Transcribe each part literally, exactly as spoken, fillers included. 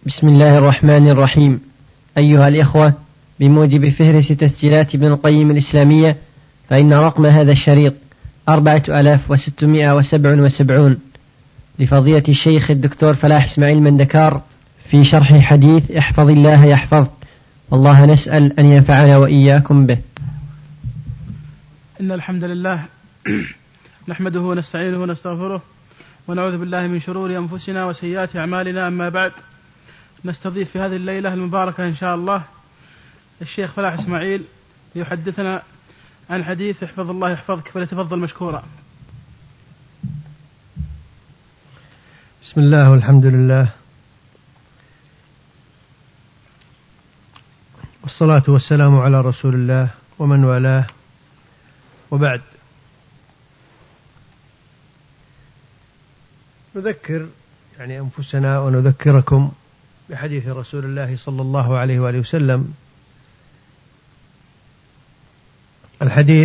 بسم الله الرحمن الرحيم. أيها الإخوة، بموجب فهرس تسجيلات ابن القيم الإسلامية، فإن رقم هذا الشريط أربعة آلاف وستمائة وسبع وسبعون لفضيلة الشيخ الدكتور فلاح إسماعيل مندكار في شرح حديث احفظ الله يحفظك، والله نسأل أن ينفعنا وإياكم به. إن الحمد لله نحمده ونستعينه ونستغفره ونعوذ بالله من شرور أنفسنا وسيئات أعمالنا. أما بعد، نستضيف في هذه الليلة المباركة إن شاء الله الشيخ فلاح إسماعيل ليحدثنا عن حديث احفظ الله يحفظك، فليتفضل مشكورا. بسم الله والحمد لله، والصلاة والسلام على رسول الله ومن والاه، وبعد. نذكر يعني أنفسنا ونذكركم بحديث رسول الله صلى الله عليه وآله وسلم. الحديث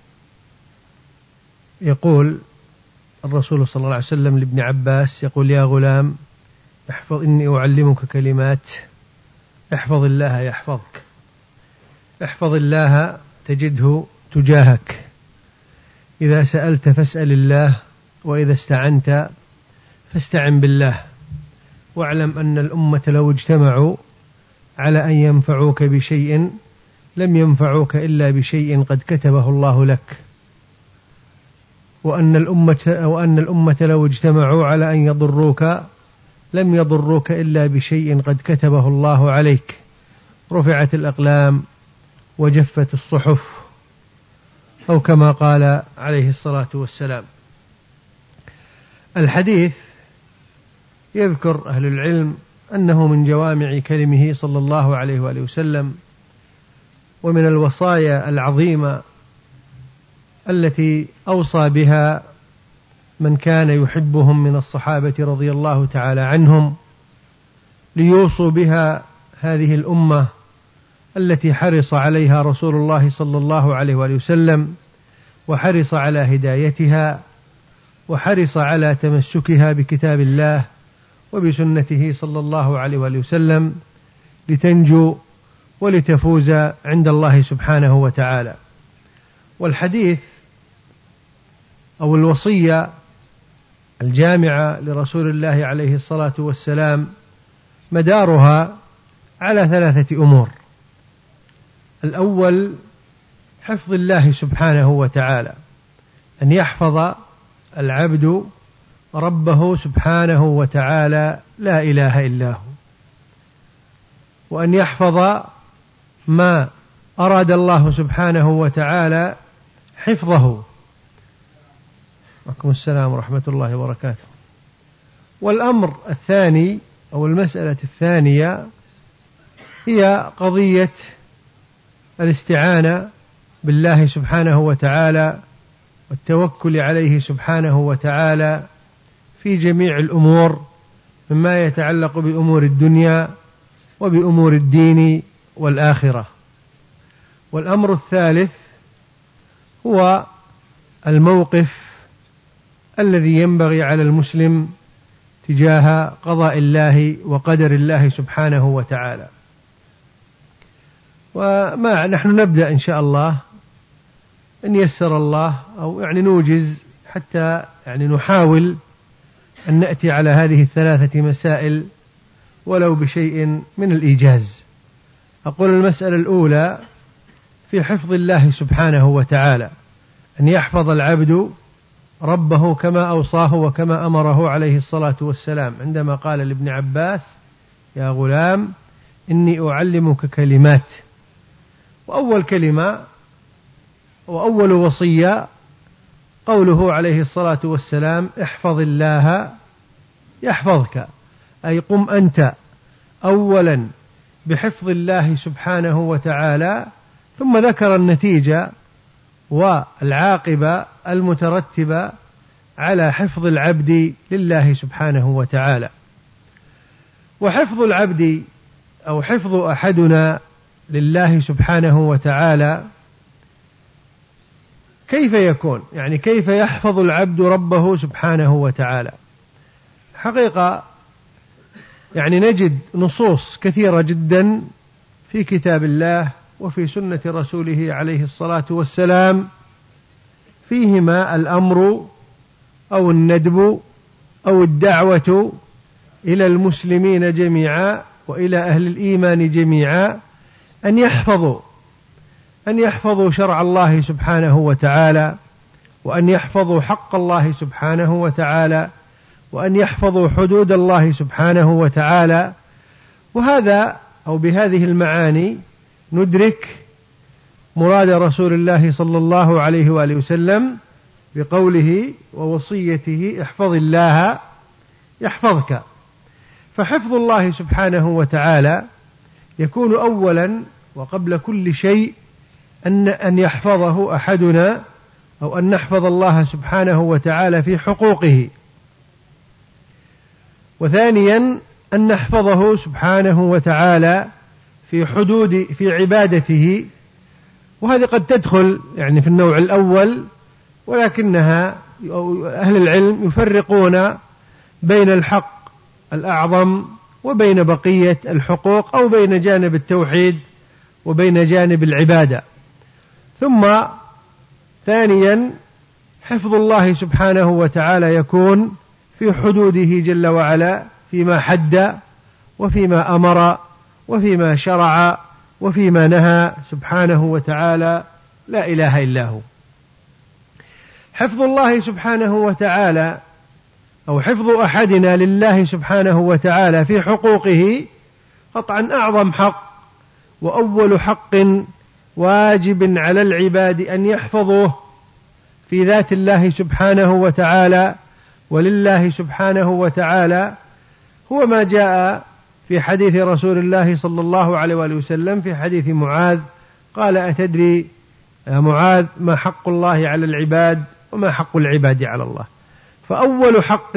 يقول الرسول صلى الله عليه وسلم لابن عباس، يقول: يا غلام، احفظ إني أعلمك كلمات، احفظ الله يحفظك. احفظ الله تجده تجاهك، إذا سألت فاسأل الله، وإذا استعنت فاستعن بالله. واعلم أن الأمة لو اجتمعوا على أن ينفعوك بشيء لم ينفعوك إلا بشيء قد كتبه الله لك، وأن الأمة, وأن الأمة لو اجتمعوا على أن يضروك لم يضروك إلا بشيء قد كتبه الله عليك. رفعت الأقلام وجفت الصحف، أو كما قال عليه الصلاة والسلام. الحديث يذكر أهل العلم أنه من جوامع كلمه صلى الله عليه وآله وسلم، ومن الوصايا العظيمة التي أوصى بها من كان يحبهم من الصحابة رضي الله تعالى عنهم، ليوصوا بها هذه الأمة التي حرص عليها رسول الله صلى الله عليه وآله وسلم، وحرص على هدايتها، وحرص على تمسكها بكتاب الله وبسنته صلى الله عليه وآله وسلم، لتنجو ولتفوز عند الله سبحانه وتعالى. والحديث أو الوصية الجامعة لرسول الله عليه الصلاة والسلام مدارها على ثلاثة أمور. الأول حفظ الله سبحانه وتعالى، أن يحفظ العبد ربه سبحانه وتعالى لا إله إلا هو، وأن يحفظ ما أراد الله سبحانه وتعالى حفظه. وعليكم السلام ورحمة الله وبركاته. والأمر الثاني أو المسألة الثانية هي قضية الاستعانة بالله سبحانه وتعالى والتوكل عليه سبحانه وتعالى في جميع الأمور، مما يتعلق بأمور الدنيا وبأمور الدين والآخرة. والأمر الثالث هو الموقف الذي ينبغي على المسلم تجاه قضاء الله وقدر الله سبحانه وتعالى. وما نحن نبدأ إن شاء الله أن يسر الله، أو يعني نوجز حتى يعني نحاول أن نأتي على هذه الثلاثة مسائل ولو بشيء من الإيجاز. أقول المسألة الأولى في حفظ الله سبحانه وتعالى، أن يحفظ العبد ربه كما أوصاه وكما أمره عليه الصلاة والسلام، عندما قال لابن عباس: يا غلام إني أعلمك كلمات. وأول كلمة وأول وصية قوله عليه الصلاة والسلام: احفظ الله يحفظك، أي قم أنت أولا بحفظ الله سبحانه وتعالى، ثم ذكر النتيجة والعاقبة المترتبة على حفظ العبد لله سبحانه وتعالى. وحفظ العبد أو حفظ أحدنا لله سبحانه وتعالى كيف يكون؟ يعني كيف يحفظ العبد ربه سبحانه وتعالى؟ حقيقة يعني نجد نصوص كثيرة جدا في كتاب الله وفي سنة رسوله عليه الصلاة والسلام فيهما الأمر أو الندب أو الدعوة إلى المسلمين جميعا وإلى أهل الإيمان جميعا أن يحفظوا أن يحفظوا شرع الله سبحانه وتعالى، وأن يحفظوا حق الله سبحانه وتعالى، وأن يحفظوا حدود الله سبحانه وتعالى. وهذا أو بهذه المعاني ندرك مراد رسول الله صلى الله عليه وآله وسلم بقوله ووصيته احفظ الله يحفظك. فحفظ الله سبحانه وتعالى يكون أولا وقبل كل شيء أن أن يحفظه أحدنا أو أن نحفظ الله سبحانه وتعالى في حقوقه، وثانيا أن نحفظه سبحانه وتعالى في حدود في عبادته، وهذه قد تدخل يعني في النوع الأول، ولكنها أهل العلم يفرقون بين الحق الأعظم وبين بقية الحقوق، أو بين جانب التوحيد وبين جانب العبادة. ثم ثانيا حفظ الله سبحانه وتعالى يكون في حدوده جل وعلا، فيما حد وفيما أمر وفيما شرع وفيما نهى سبحانه وتعالى لا إله إلا هو. حفظ الله سبحانه وتعالى أو حفظ أحدنا لله سبحانه وتعالى في حقوقه قطعا أعظم حق وأول حق واجب على العباد أن يحفظوه في ذات الله سبحانه وتعالى ولله سبحانه وتعالى، هو ما جاء في حديث رسول الله صلى الله عليه وآله وسلم في حديث معاذ قال أتدري يا معاذ ما حق الله على العباد وما حق العباد على الله؟ فأول حق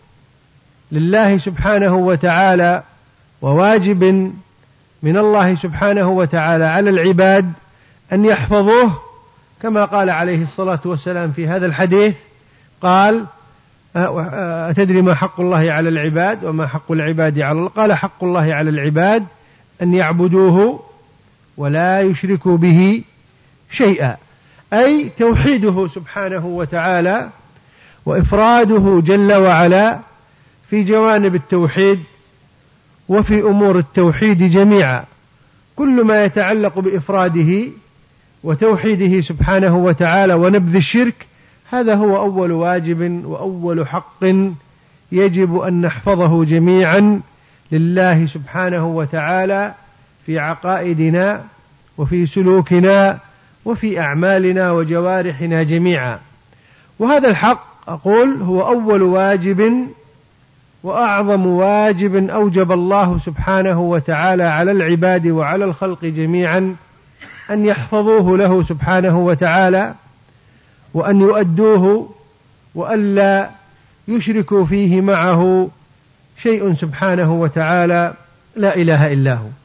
لله سبحانه وتعالى وواجب من الله سبحانه وتعالى على العباد أن يحفظوه، كما قال عليه الصلاة والسلام في هذا الحديث قال أتدري ما حق الله على العباد وما حق العباد على الله؟ قال حق الله على العباد أن يعبدوه ولا يشركوا به شيئا، أي توحيده سبحانه وتعالى وإفراده جل وعلا في جوانب التوحيد وفي أمور التوحيد جميعا. كل ما يتعلق بإفراده وتوحيده سبحانه وتعالى ونبذ الشرك، هذا هو أول واجب وأول حق يجب أن نحفظه جميعا لله سبحانه وتعالى في عقائدنا وفي سلوكنا وفي أعمالنا وجوارحنا جميعا. وهذا الحق أقول هو أول واجب وأعظم واجب أوجب الله سبحانه وتعالى على العباد وعلى الخلق جميعا أن يحفظوه له سبحانه وتعالى، وأن يؤدوه وألا يشركوا فيه معه شيء سبحانه وتعالى لا إله إلا هو.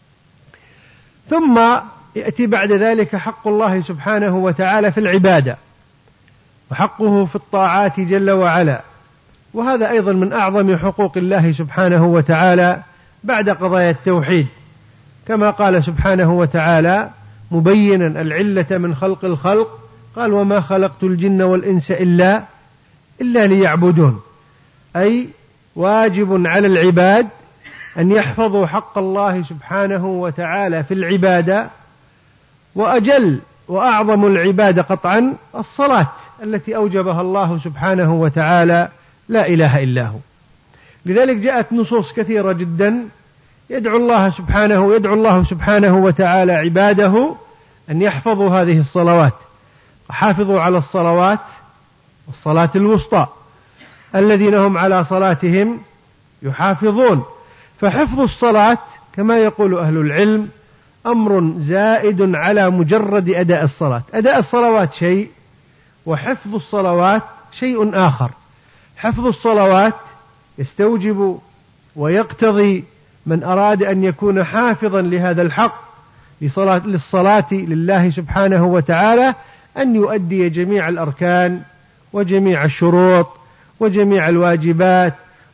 ثم يأتي بعد ذلك حق الله سبحانه وتعالى في العبادة وحقه في الطاعات جل وعلا، وهذا أيضا من أعظم حقوق الله سبحانه وتعالى بعد قضايا التوحيد، كما قال سبحانه وتعالى مبينا العلة من خلق الخلق قال وما خلقت الجن والإنس إلا إلا ليعبدون، أي واجب على العباد أن يحفظوا حق الله سبحانه وتعالى في العبادة. وأجل وأعظم العبادة قطعا الصلاة التي أوجبها الله سبحانه وتعالى لا إله إلا هو. لذلك جاءت نصوص كثيرة جدا يدعو الله سبحانه يدعو الله سبحانه وتعالى عباده أن يحفظوا هذه الصلوات، حافظوا على الصلوات والصلاة الوسطى الذين هم على صلاتهم يحافظون. فحفظ الصلاة كما يقول أهل العلم أمر زائد على مجرد أداء الصلاة. أداء الصلوات شيء وحفظ الصلوات شيء آخر. حفظ الصلوات يستوجب ويقتضي من أراد أن يكون حافظا لهذا الحق لصلاة للصلاة لله سبحانه وتعالى أن يؤدي جميع الأركان وجميع الشروط وجميع الواجبات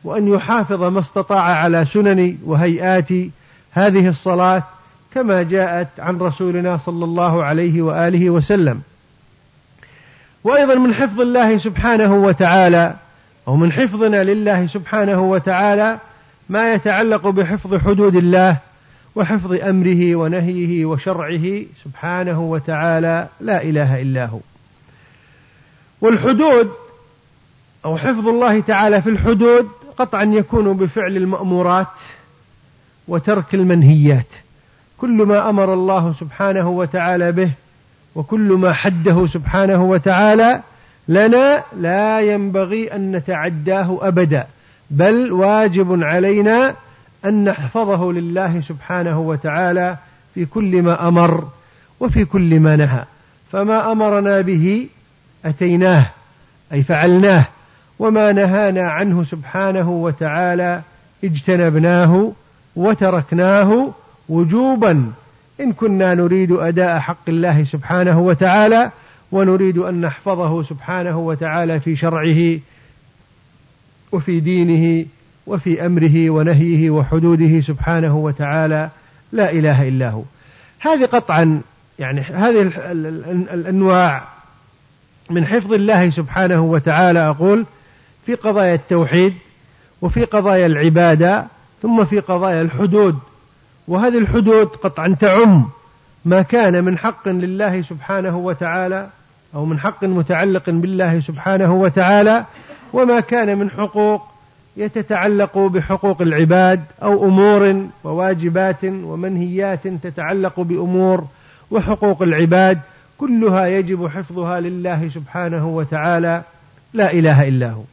وأن يحافظ ما استطاع على سنن وهيئات هذه الصلاة كما جاءت عن رسولنا صلى الله عليه وآله وسلم. وأيضا من حفظ الله سبحانه وتعالى أو من حفظنا لله سبحانه وتعالى ما يتعلق بحفظ حدود الله وحفظ أمره ونهيه وشرعه سبحانه وتعالى لا إله إلا هو. والحدود أو حفظ الله تعالى في الحدود قطعا يكون بفعل المأمورات وترك المنهيات. كل ما أمر الله سبحانه وتعالى به وكل ما حده سبحانه وتعالى لنا لا ينبغي أن نتعداه أبدا، بل واجب علينا أن نحفظه لله سبحانه وتعالى في كل ما أمر وفي كل ما نهى. فما أمرنا به أتيناه أي فعلناه، وما نهانا عنه سبحانه وتعالى اجتنبناه وتركناه وجوبا إن كنا نريد أداء حق الله سبحانه وتعالى ونريد أن نحفظه سبحانه وتعالى في شرعه وفي دينه وفي أمره ونهيه وحدوده سبحانه وتعالى لا إله إلا هو. هذه قطعا يعني هذه الأنواع من حفظ الله سبحانه وتعالى أقول في قضايا التوحيد وفي قضايا العبادة ثم في قضايا الحدود. وهذه الحدود قطعا تعم ما كان من حق لله سبحانه وتعالى أو من حق متعلق بالله سبحانه وتعالى، وما كان من حقوق يتتعلق بحقوق العباد أو أمور وواجبات ومنهيات تتعلق بأمور وحقوق العباد، كلها يجب حفظها لله سبحانه وتعالى لا إله إلا هو.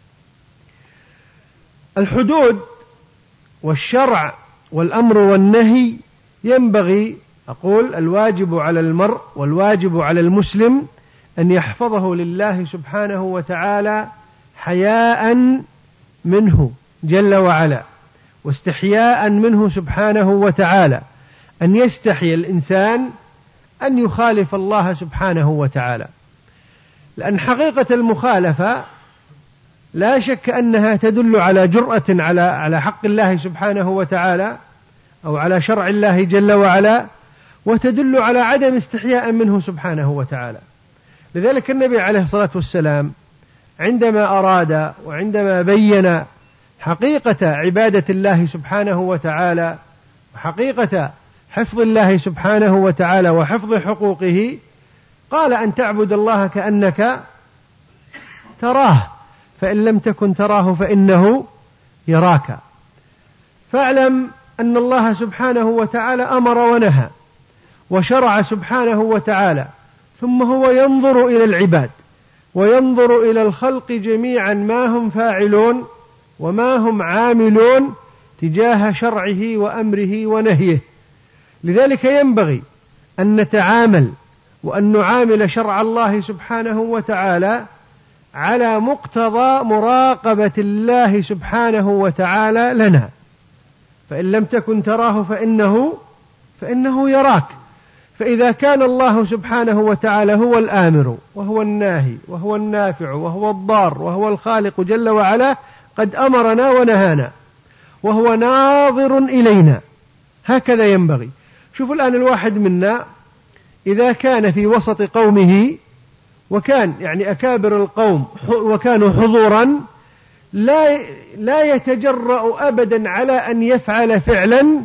الحدود والشرع والأمر والنهي ينبغي أقول الواجب على المرء والواجب على المسلم أن يحفظه لله سبحانه وتعالى حياء منه جل وعلا واستحياء منه سبحانه وتعالى، أن يستحي الإنسان أن يخالف الله سبحانه وتعالى، لأن حقيقة المخالفة لا شك أنها تدل على جرأة على على حق الله سبحانه وتعالى أو على شرع الله جل وعلا، وتدل على عدم استحياء منه سبحانه وتعالى. لذلك النبي عليه الصلاة والسلام عندما أراد وعندما بين حقيقة عبادة الله سبحانه وتعالى وحقيقة حفظ الله سبحانه وتعالى وحفظ حقوقه قال أن تعبد الله كأنك تراه فإن لم تكن تراه فإنه يراك. فاعلم أن الله سبحانه وتعالى أمر ونهى وشرع سبحانه وتعالى، ثم هو ينظر إلى العباد وينظر إلى الخلق جميعا ما هم فاعلون وما هم عاملون تجاه شرعه وأمره ونهيه. لذلك ينبغي أن نتعامل وأن نعامل شرع الله سبحانه وتعالى على مقتضى مراقبة الله سبحانه وتعالى لنا، فإن لم تكن تراه فإنه فإنه يراك. فإذا كان الله سبحانه وتعالى هو الآمر وهو الناهي وهو النافع وهو الضار وهو الخالق جل وعلا قد أمرنا ونهانا وهو ناظر إلينا، هكذا ينبغي. شوفوا الآن الواحد منا إذا كان في وسط قومه وكان يعني أكابر القوم وكانوا حضورا لا لا يتجرأ أبدا على أن يفعل فعلا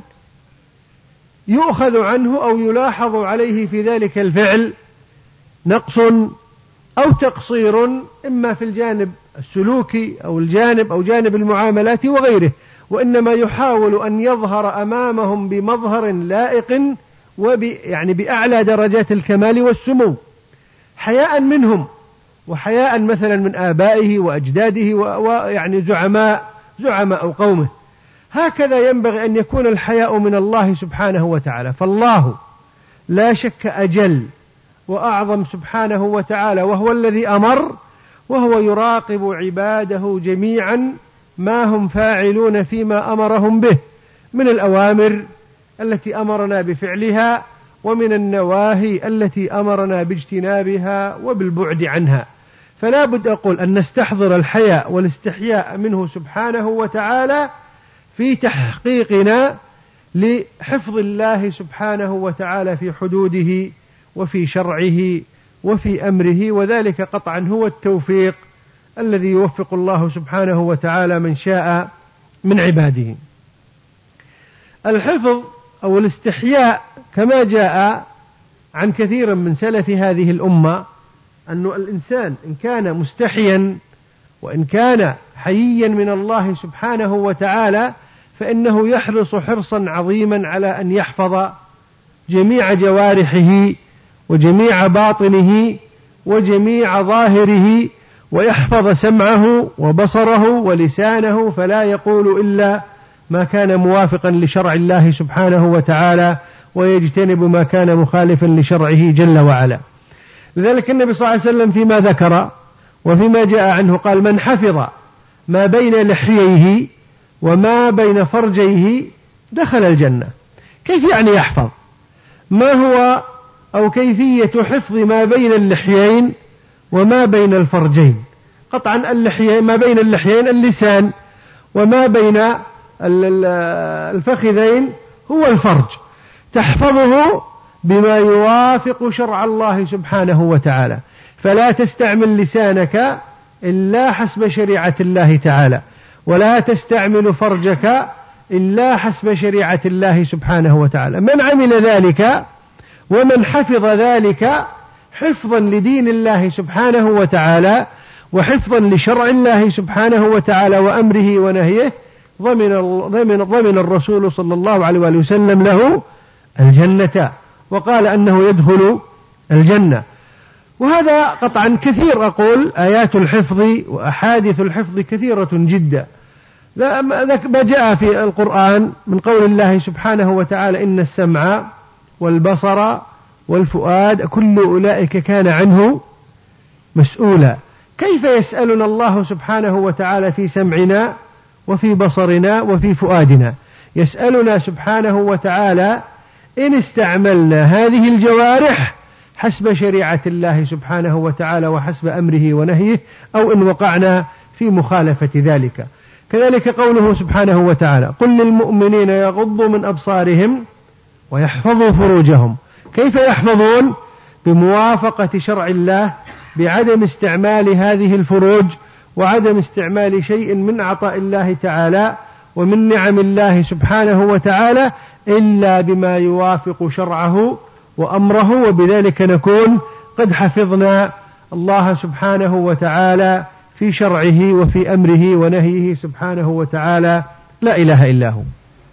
يؤخذ عنه أو يلاحظ عليه في ذلك الفعل نقص أو تقصير إما في الجانب السلوكي أو الجانب أو جانب المعاملات وغيره، وإنما يحاول أن يظهر أمامهم بمظهر لائق وب يعني بأعلى درجات الكمال والسمو حياء منهم وحياء مثلا من آبائه وأجداده ويعني زعماء زعماء قومه. هكذا ينبغي أن يكون الحياء من الله سبحانه وتعالى. فالله لا شك أجل وأعظم سبحانه وتعالى، وهو الذي أمر وهو يراقب عباده جميعا ما هم فاعلون فيما أمرهم به من الأوامر التي أمرنا بفعلها ومن النواهي التي أمرنا باجتنابها وبالبعد عنها. فلا بد أقول أن نستحضر الحياء والاستحياء منه سبحانه وتعالى في تحقيقنا لحفظ الله سبحانه وتعالى في حدوده وفي شرعه وفي أمره، وذلك قطعا هو التوفيق الذي يوفق الله سبحانه وتعالى من شاء من عباده. الحفظ أو الاستحياء كما جاء عن كثير من سلف هذه الأمة أن الإنسان إن كان مستحيا وإن كان حييا من الله سبحانه وتعالى فإنه يحرص حرصا عظيما على أن يحفظ جميع جوارحه وجميع باطنه وجميع ظاهره، ويحفظ سمعه وبصره ولسانه، فلا يقول إلا ما كان موافقا لشرع الله سبحانه وتعالى، ويجتنب ما كان مخالفا لشرعه جل وعلا. لذلك النبي صلى الله عليه وسلم فيما ذكر وفيما جاء عنه قال: من حفظ ما بين لحييه وما بين فرجيه دخل الجنة. كيف يعني يحفظ؟ ما هو أو كيفية حفظ ما بين اللحيين وما بين الفرجين؟ قطعا اللحيين ما بين اللحيين اللسان، وما بين الفخذين هو الفرج. تحفظه بما يوافق شرع الله سبحانه وتعالى، فلا تستعمل لسانك إلا حسب شريعة الله تعالى، ولا تستعمل فرجك إلا حسب شريعة الله سبحانه وتعالى. من عمل ذلك ومن حفظ ذلك حفظا لدين الله سبحانه وتعالى وحفظا لشرع الله سبحانه وتعالى وأمره ونهيه، ضمن, ضمن, ضمن الرسول صلى الله عليه وآله وسلم له الجنة، وقال أنه يدخل الجنة. وهذا قطعا كثير، أقول آيات الحفظ وأحاديث الحفظ كثيرة جدا. ما جاء في القرآن من قول الله سبحانه وتعالى: إن السمع والبصر والفؤاد كل أولئك كان عنه مسؤولا. كيف يسألنا الله سبحانه وتعالى في سمعنا وفي بصرنا وفي فؤادنا؟ يسألنا سبحانه وتعالى إن استعملنا هذه الجوارح حسب شريعة الله سبحانه وتعالى وحسب أمره ونهيه، أو إن وقعنا في مخالفة ذلك. كذلك قوله سبحانه وتعالى: قل للمؤمنين يغضوا من أبصارهم ويحفظوا فروجهم. كيف يحفظون؟ بموافقة شرع الله، بعدم استعمال هذه الفروج وعدم استعمال شيء من عطاء الله تعالى ومن نعم الله سبحانه وتعالى إلا بما يوافق شرعه وأمره، وبذلك نكون قد حفظنا الله سبحانه وتعالى في شرعه وفي أمره ونهيه سبحانه وتعالى، لا إله إلا هو.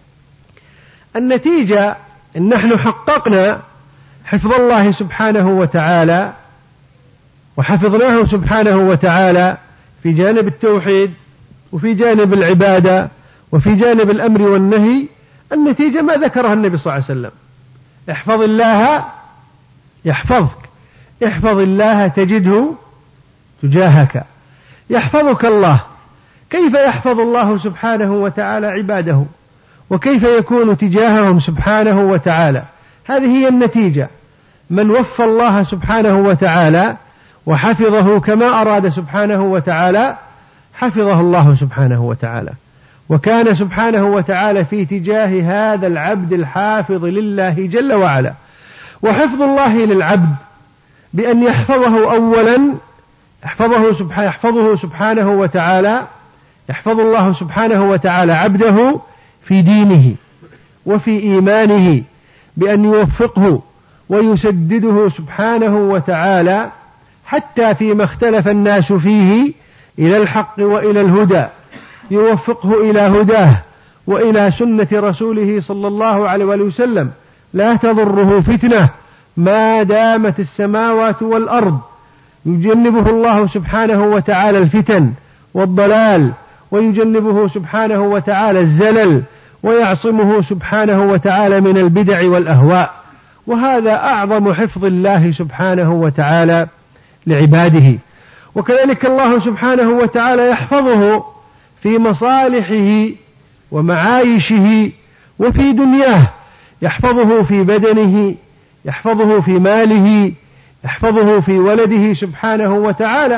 النتيجة إن نحن حققنا حفظ الله سبحانه وتعالى وحفظناه سبحانه وتعالى في جانب التوحيد وفي جانب العبادة وفي جانب الأمر والنهي. النتيجة ما ذكرها النبي صلى الله عليه وسلم: احفظ الله يحفظك، احفظ الله تجده تجاهك. يحفظك الله. كيف يحفظ الله سبحانه وتعالى عباده؟ وكيف يكون تجاههم سبحانه وتعالى؟ هذه هي النتيجة. من وفى الله سبحانه وتعالى وحفظه كما أراد سبحانه وتعالى حفظه الله سبحانه وتعالى، وكان سبحانه وتعالى في تجاه هذا العبد الحافظ لله جل وعلا. وحفظ الله للعبد بأن يحفظه أولا، يحفظه سبحانه, يحفظه سبحانه وتعالى يحفظ الله سبحانه وتعالى عبده في دينه وفي إيمانه بأن يوفقه ويسدده سبحانه وتعالى حتى فيما اختلف الناس فيه إلى الحق وإلى الهدى، يوفقه إلى هداه وإلى سنة رسوله صلى الله عليه وسلم، لا تضره فتنة ما دامت السماوات والأرض. يجنبه الله سبحانه وتعالى الفتن والضلال، ويجنبه سبحانه وتعالى الزلل، ويعصمه سبحانه وتعالى من البدع والأهواء. وهذا أعظم حفظ الله سبحانه وتعالى لعباده. وكذلك الله سبحانه وتعالى يحفظه في مصالحه ومعايشه وفي دنياه، يحفظه في بدنه، يحفظه في ماله، يحفظه في ولده سبحانه وتعالى،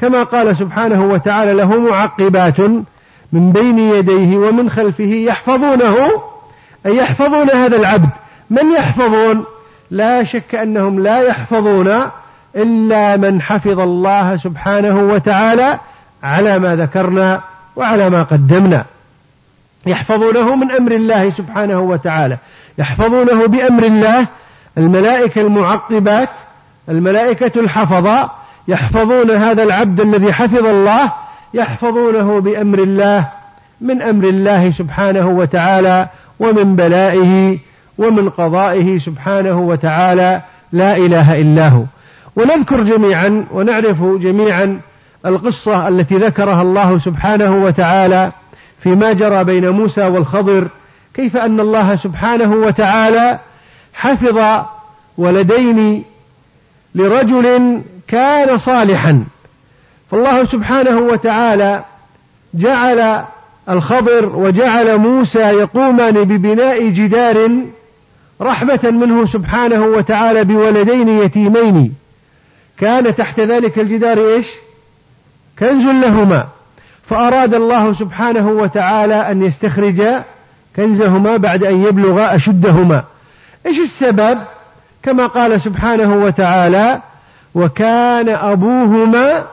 كما قال سبحانه وتعالى له معقبات من بين يديه ومن خلفه يحفظونه، أي يحفظون هذا العبد. من يحفظون؟ لا شك أنهم لا يحفظون إلا من حفظ الله سبحانه وتعالى على ما ذكرنا وعلى ما قدمنا. يحفظونه من أمر الله سبحانه وتعالى، يحفظونه بأمر الله، الملائكة المعقبات، الملائكة الحفظة يحفظون هذا العبد الذي حفظ الله، يحفظونه بأمر الله، من أمر الله سبحانه وتعالى ومن بلائه ومن قضائه سبحانه وتعالى، لا إله إلا هو. ونذكر جميعا ونعرف جميعا القصة التي ذكرها الله سبحانه وتعالى فيما جرى بين موسى والخضر، كيف أن الله سبحانه وتعالى حفظ ولدين لرجل كان صالحا، فالله سبحانه وتعالى جعل الخضر وجعل موسى يقومان ببناء جدار رحمة منه سبحانه وتعالى بولدين يتيمين، كان تحت ذلك الجدار إيش؟ كنز لهما، فأراد الله سبحانه وتعالى أن يستخرج كنزهما بعد أن يبلغ أشدهما. إيش السبب؟ كما قال سبحانه وتعالى: وكان أبوهما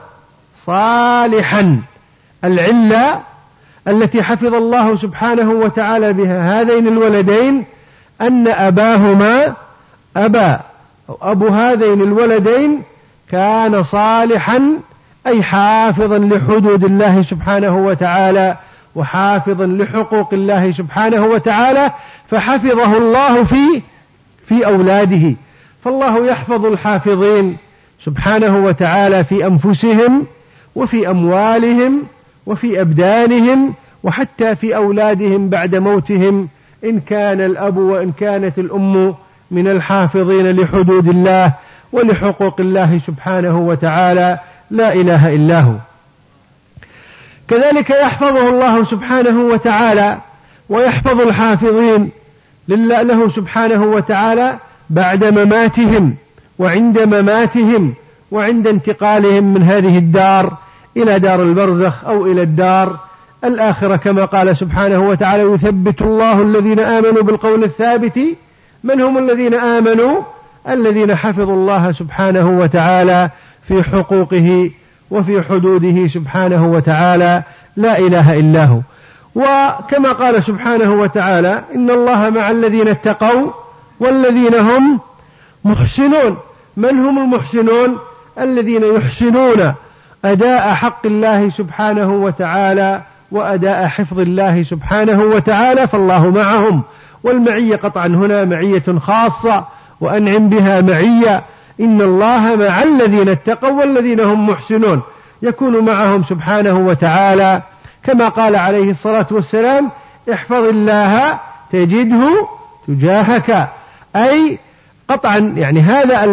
صالحا. العلة التي حفظ الله سبحانه وتعالى بها هذين الولدين أن أباهما أبا أو أبو هذين الولدين كان صالحا، أي حافظا لحدود الله سبحانه وتعالى وحافظا لحقوق الله سبحانه وتعالى، فحفظه الله في في أولاده. فالله يحفظ الحافظين سبحانه وتعالى في أنفسهم وفي أموالهم وفي أبدانهم وحتى في أولادهم بعد موتهم، إن كان الأب وإن كانت الأم من الحافظين لحدود الله ولحقوق الله سبحانه وتعالى، لا إله إلا هو. كذلك يحفظه الله سبحانه وتعالى ويحفظ الحافظين له سبحانه وتعالى بعد مماتهم وعند مماتهم وعند انتقالهم من هذه الدار إلى دار البرزخ أو إلى الدار الآخرة، كما قال سبحانه وتعالى: يثبت الله الذين آمنوا بالقول الثابت. من هم الذين آمنوا؟ الذين حفظوا الله سبحانه وتعالى في حقوقه وفي حدوده سبحانه وتعالى، لا إله إلا هو. وكما قال سبحانه وتعالى: إن الله مع الذين اتقوا والذين هم محسنون. من هم المحسنون؟ الذين يحسنون أداء حق الله سبحانه وتعالى وأداء حفظ الله سبحانه وتعالى، فالله معهم. والمعية قطعا هنا معية خاصة وأنعم بها معية، إن الله مع الذين اتقوا والذين هم محسنون، يكون معهم سبحانه وتعالى، كما قال عليه الصلاة والسلام: احفظ الله تجده تجاهك. أي قطعا يعني هذا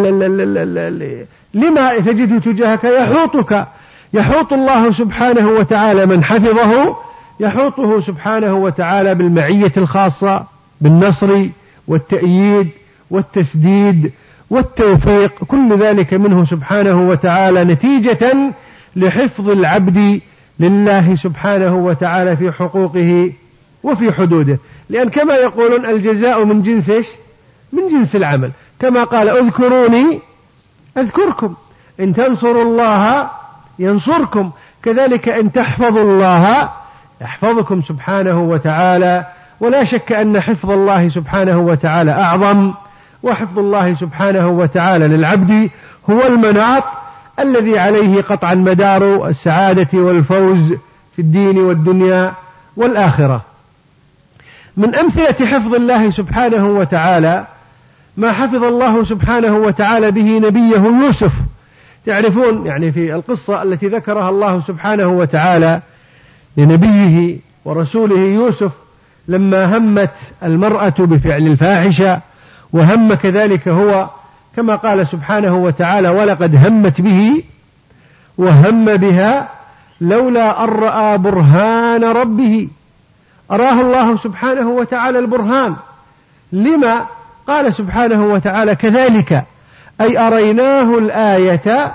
لما تجده تجاهك؟ يحوطك، يحوط الله سبحانه وتعالى من حفظه، يحوطه سبحانه وتعالى بالمعية الخاصة، بالنصر والتأييد والتسديد والتوفيق، كل ذلك منه سبحانه وتعالى نتيجة لحفظ العبد لله سبحانه وتعالى في حقوقه وفي حدوده. لأن كما يقولون الجزاء من جنس إيش؟ من جنس العمل، كما قال: اذكروني أذكركم، إن تنصروا الله ينصركم، كذلك إن تحفظوا الله يحفظكم سبحانه وتعالى. ولا شك أن حفظ الله سبحانه وتعالى أعظم، وحفظ الله سبحانه وتعالى للعبد هو المناط الذي عليه قطعا مدار السعادة والفوز في الدين والدنيا والآخرة. من أمثلة حفظ الله سبحانه وتعالى ما حفظ الله سبحانه وتعالى به نبيه يوسف. تعرفون يعني في القصة التي ذكرها الله سبحانه وتعالى لنبيه ورسوله يوسف، لما همت المرأة بفعل الفاحشة وهم كذلك هو، كما قال سبحانه وتعالى: ولقد همت به وهم بها لولا أن رأى برهان ربه. أراه الله سبحانه وتعالى البرهان. لما؟ قال سبحانه وتعالى: كذلك، أي أريناه الآية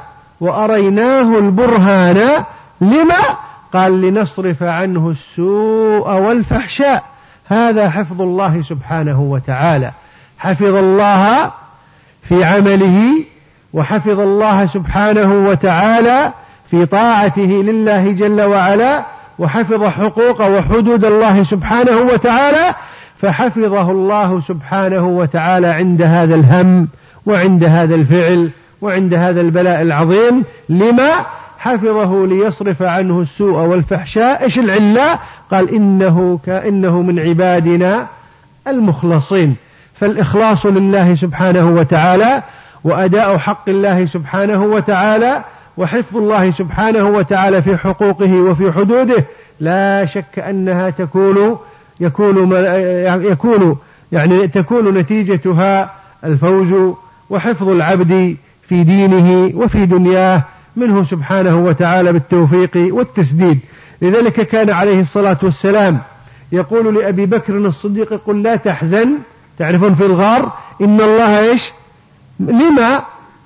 وأريناه البرهان لما؟ قال لنصرف عنه السوء والفحشاء. هذا حفظ الله سبحانه وتعالى، حفظ الله في عمله، وحفظ الله سبحانه وتعالى في طاعته لله جل وعلا، وحفظ حقوق وحدود الله سبحانه وتعالى، فحفظه الله سبحانه وتعالى عند هذا الهم وعند هذا الفعل وعند هذا البلاء العظيم. لما؟ حفظه ليصرف عنه السوء والفحشاء. إيش العلة؟ قال إنه كأنه من عبادنا المخلصين. فالإخلاص لله سبحانه وتعالى، وأداء حق الله سبحانه وتعالى، وحفظ الله سبحانه وتعالى في حقوقه وفي حدوده، لا شك أنها تكون يكون يكون يعني تكون نتيجتها الفوز وحفظ العبد في دينه وفي دنياه منه سبحانه وتعالى بالتوفيق والتسديد. لذلك كان عليه الصلاة والسلام يقول لأبي بكر الصديق: قل لا تحزن، تعرفون في الغار إن الله إيش؟ لما؟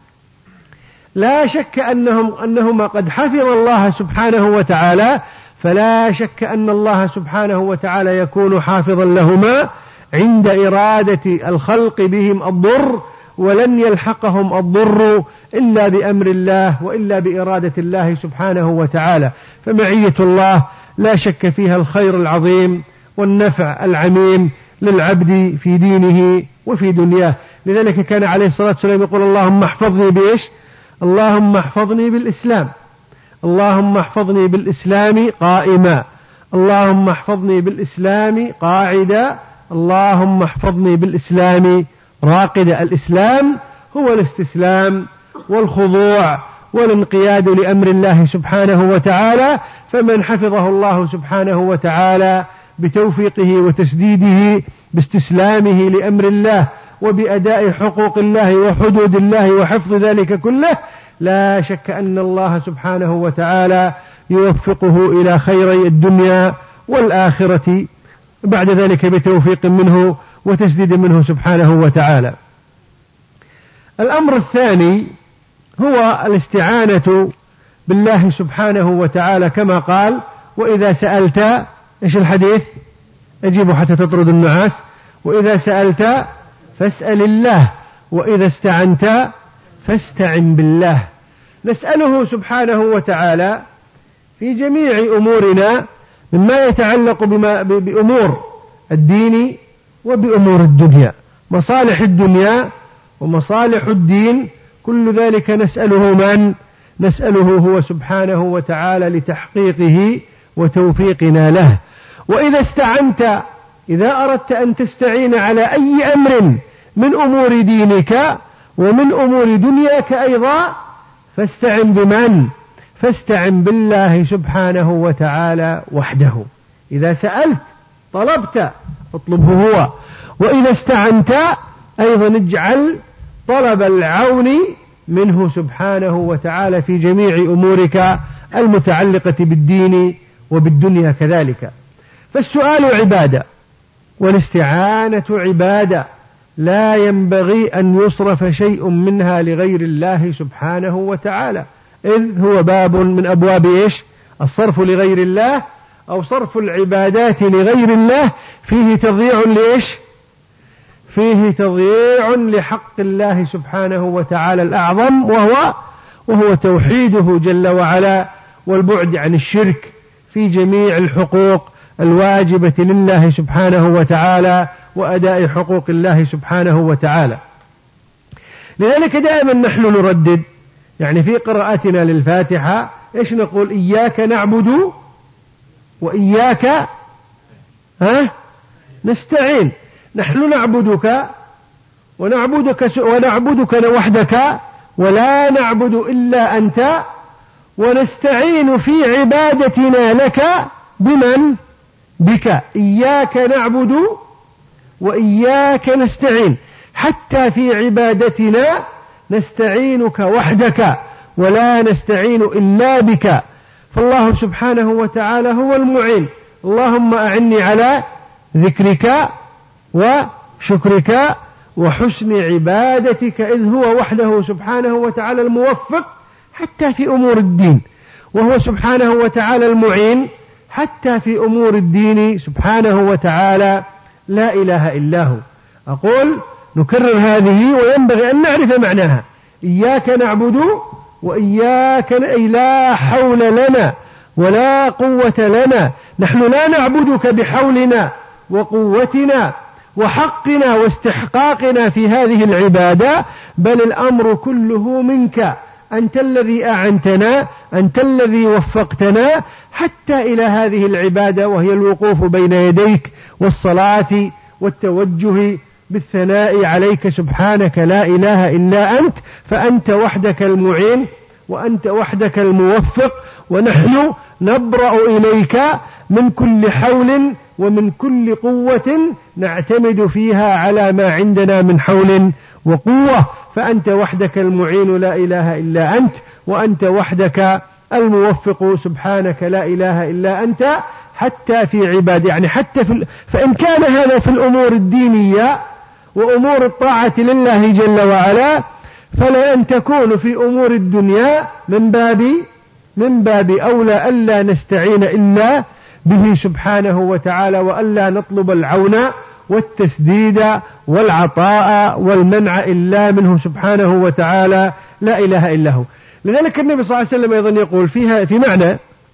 لا شك أنهم أنهما قد حفظ الله سبحانه وتعالى، فلا شك أن الله سبحانه وتعالى يكون حافظا لهما عند إرادة الخلق بهم الضر، ولن يلحقهم الضر إلا بأمر الله وإلا بإرادة الله سبحانه وتعالى. فمعية الله لا شك فيها الخير العظيم والنفع العميم للعبد في دينه وفي دنياه. لذلك كان عليه الصلاة والسلام يقول: اللهم احفظني بإيش؟ اللهم احفظني بالإسلام، اللهم احفظني بالإسلام قائما، اللهم احفظني بالإسلام قاعدا، اللهم احفظني بالإسلام راقدا. الإسلام هو الاستسلام والخضوع والانقياد لأمر الله سبحانه وتعالى. فمن حفظه الله سبحانه وتعالى بتوفيقه وتسديده باستسلامه لأمر الله وبأداء حقوق الله وحدود الله وحفظ ذلك كله، لا شك أن الله سبحانه وتعالى يوفقه إلى خيري الدنيا والآخرة بعد ذلك بتوفيق منه وتسديد منه سبحانه وتعالى. الأمر الثاني هو الاستعانة بالله سبحانه وتعالى، كما قال: وإذا سألت، إيش الحديث؟ أجيبوا حتى تطرد النعاس. وإذا سألت فاسأل الله، وإذا استعنت فاستعن بالله. نسأله سبحانه وتعالى في جميع أمورنا مما يتعلق بما بأمور الدين وبأمور الدنيا، مصالح الدنيا ومصالح الدين، كل ذلك نسأله من؟ نسأله هو سبحانه وتعالى لتحقيقه وتوفيقنا له. وإذا استعنت، إذا أردت أن تستعين على أي أمر من أمور دينك ومن أمور دنياك أيضا، فاستعن بمن؟ فاستعن بالله سبحانه وتعالى وحده. إذا سألت طلبت اطلبه هو، وإذا استعنت أيضا اجعل طلب العون منه سبحانه وتعالى في جميع أمورك المتعلقة بالدين وبالدنيا كذلك. فالسؤال عبادة والاستعانة عبادة، لا ينبغي أن يصرف شيء منها لغير الله سبحانه وتعالى، إذ هو باب من أبواب إيش؟ الصرف لغير الله، أو صرف العبادات لغير الله فيه تضييع لإيش؟ فيه تضييع لحق الله سبحانه وتعالى الأعظم، وهو وهو توحيده جل وعلا والبعد عن الشرك في جميع الحقوق الواجبة لله سبحانه وتعالى وأداء حقوق الله سبحانه وتعالى. لذلك دائما نحن نردد يعني في قراءتنا للفاتحة إيش نقول؟ إياك نعبد وإياك ها نستعين. نحن نعبدك ونعبدك ونعبدك وحدك ولا نعبد إلا أنت، ونستعين في عبادتنا لك بمن؟ بك. إياك نعبد وإياك نستعين، حتى في عبادتنا نستعينك وحدك ولا نستعين إلا بك. فالله سبحانه وتعالى هو المعين. اللهم أعني على ذكرك وشكرك وحسن عبادتك، إذ هو وحده سبحانه وتعالى الموفق حتى في أمور الدين، وهو سبحانه وتعالى المعين حتى في أمور الدين سبحانه وتعالى، لا إله إلا هو. أقول نكرر هذه وينبغي أن نعرف معناها. إياك نعبد وإياك أي لا حول لنا ولا قوة لنا، نحن لا نعبدك بحولنا وقوتنا وحقنا واستحقاقنا في هذه العبادة، بل الأمر كله منك، أنت الذي أعنتنا، أنت الذي وفقتنا حتى إلى هذه العبادة، وهي الوقوف بين يديك والصلاة والتوجه بالثناء عليك سبحانك لا إله إلا أنت، فأنت وحدك المعين وأنت وحدك الموفق، ونحن نبرأ إليك من كل حول ومن كل قوة نعتمد فيها على ما عندنا من حول وقوة، فأنت وحدك المعين لا إله إلا أنت، وأنت وحدك الموفق سبحانك لا إله إلا أنت، حتى في عباد يعني حتى في فإن كان هذا في الأمور الدينية وأمور الطاعة لله جل وعلا، فلا أن تكون في أمور الدنيا من باب من باب أولى ألا نستعين إلا به سبحانه وتعالى، وألا نطلب العون والتسديد والعطاء والمنع إلا منه سبحانه وتعالى لا إله إلا هو. لذلك النبي صلى الله عليه وسلم أيضا يقول فيها في معنى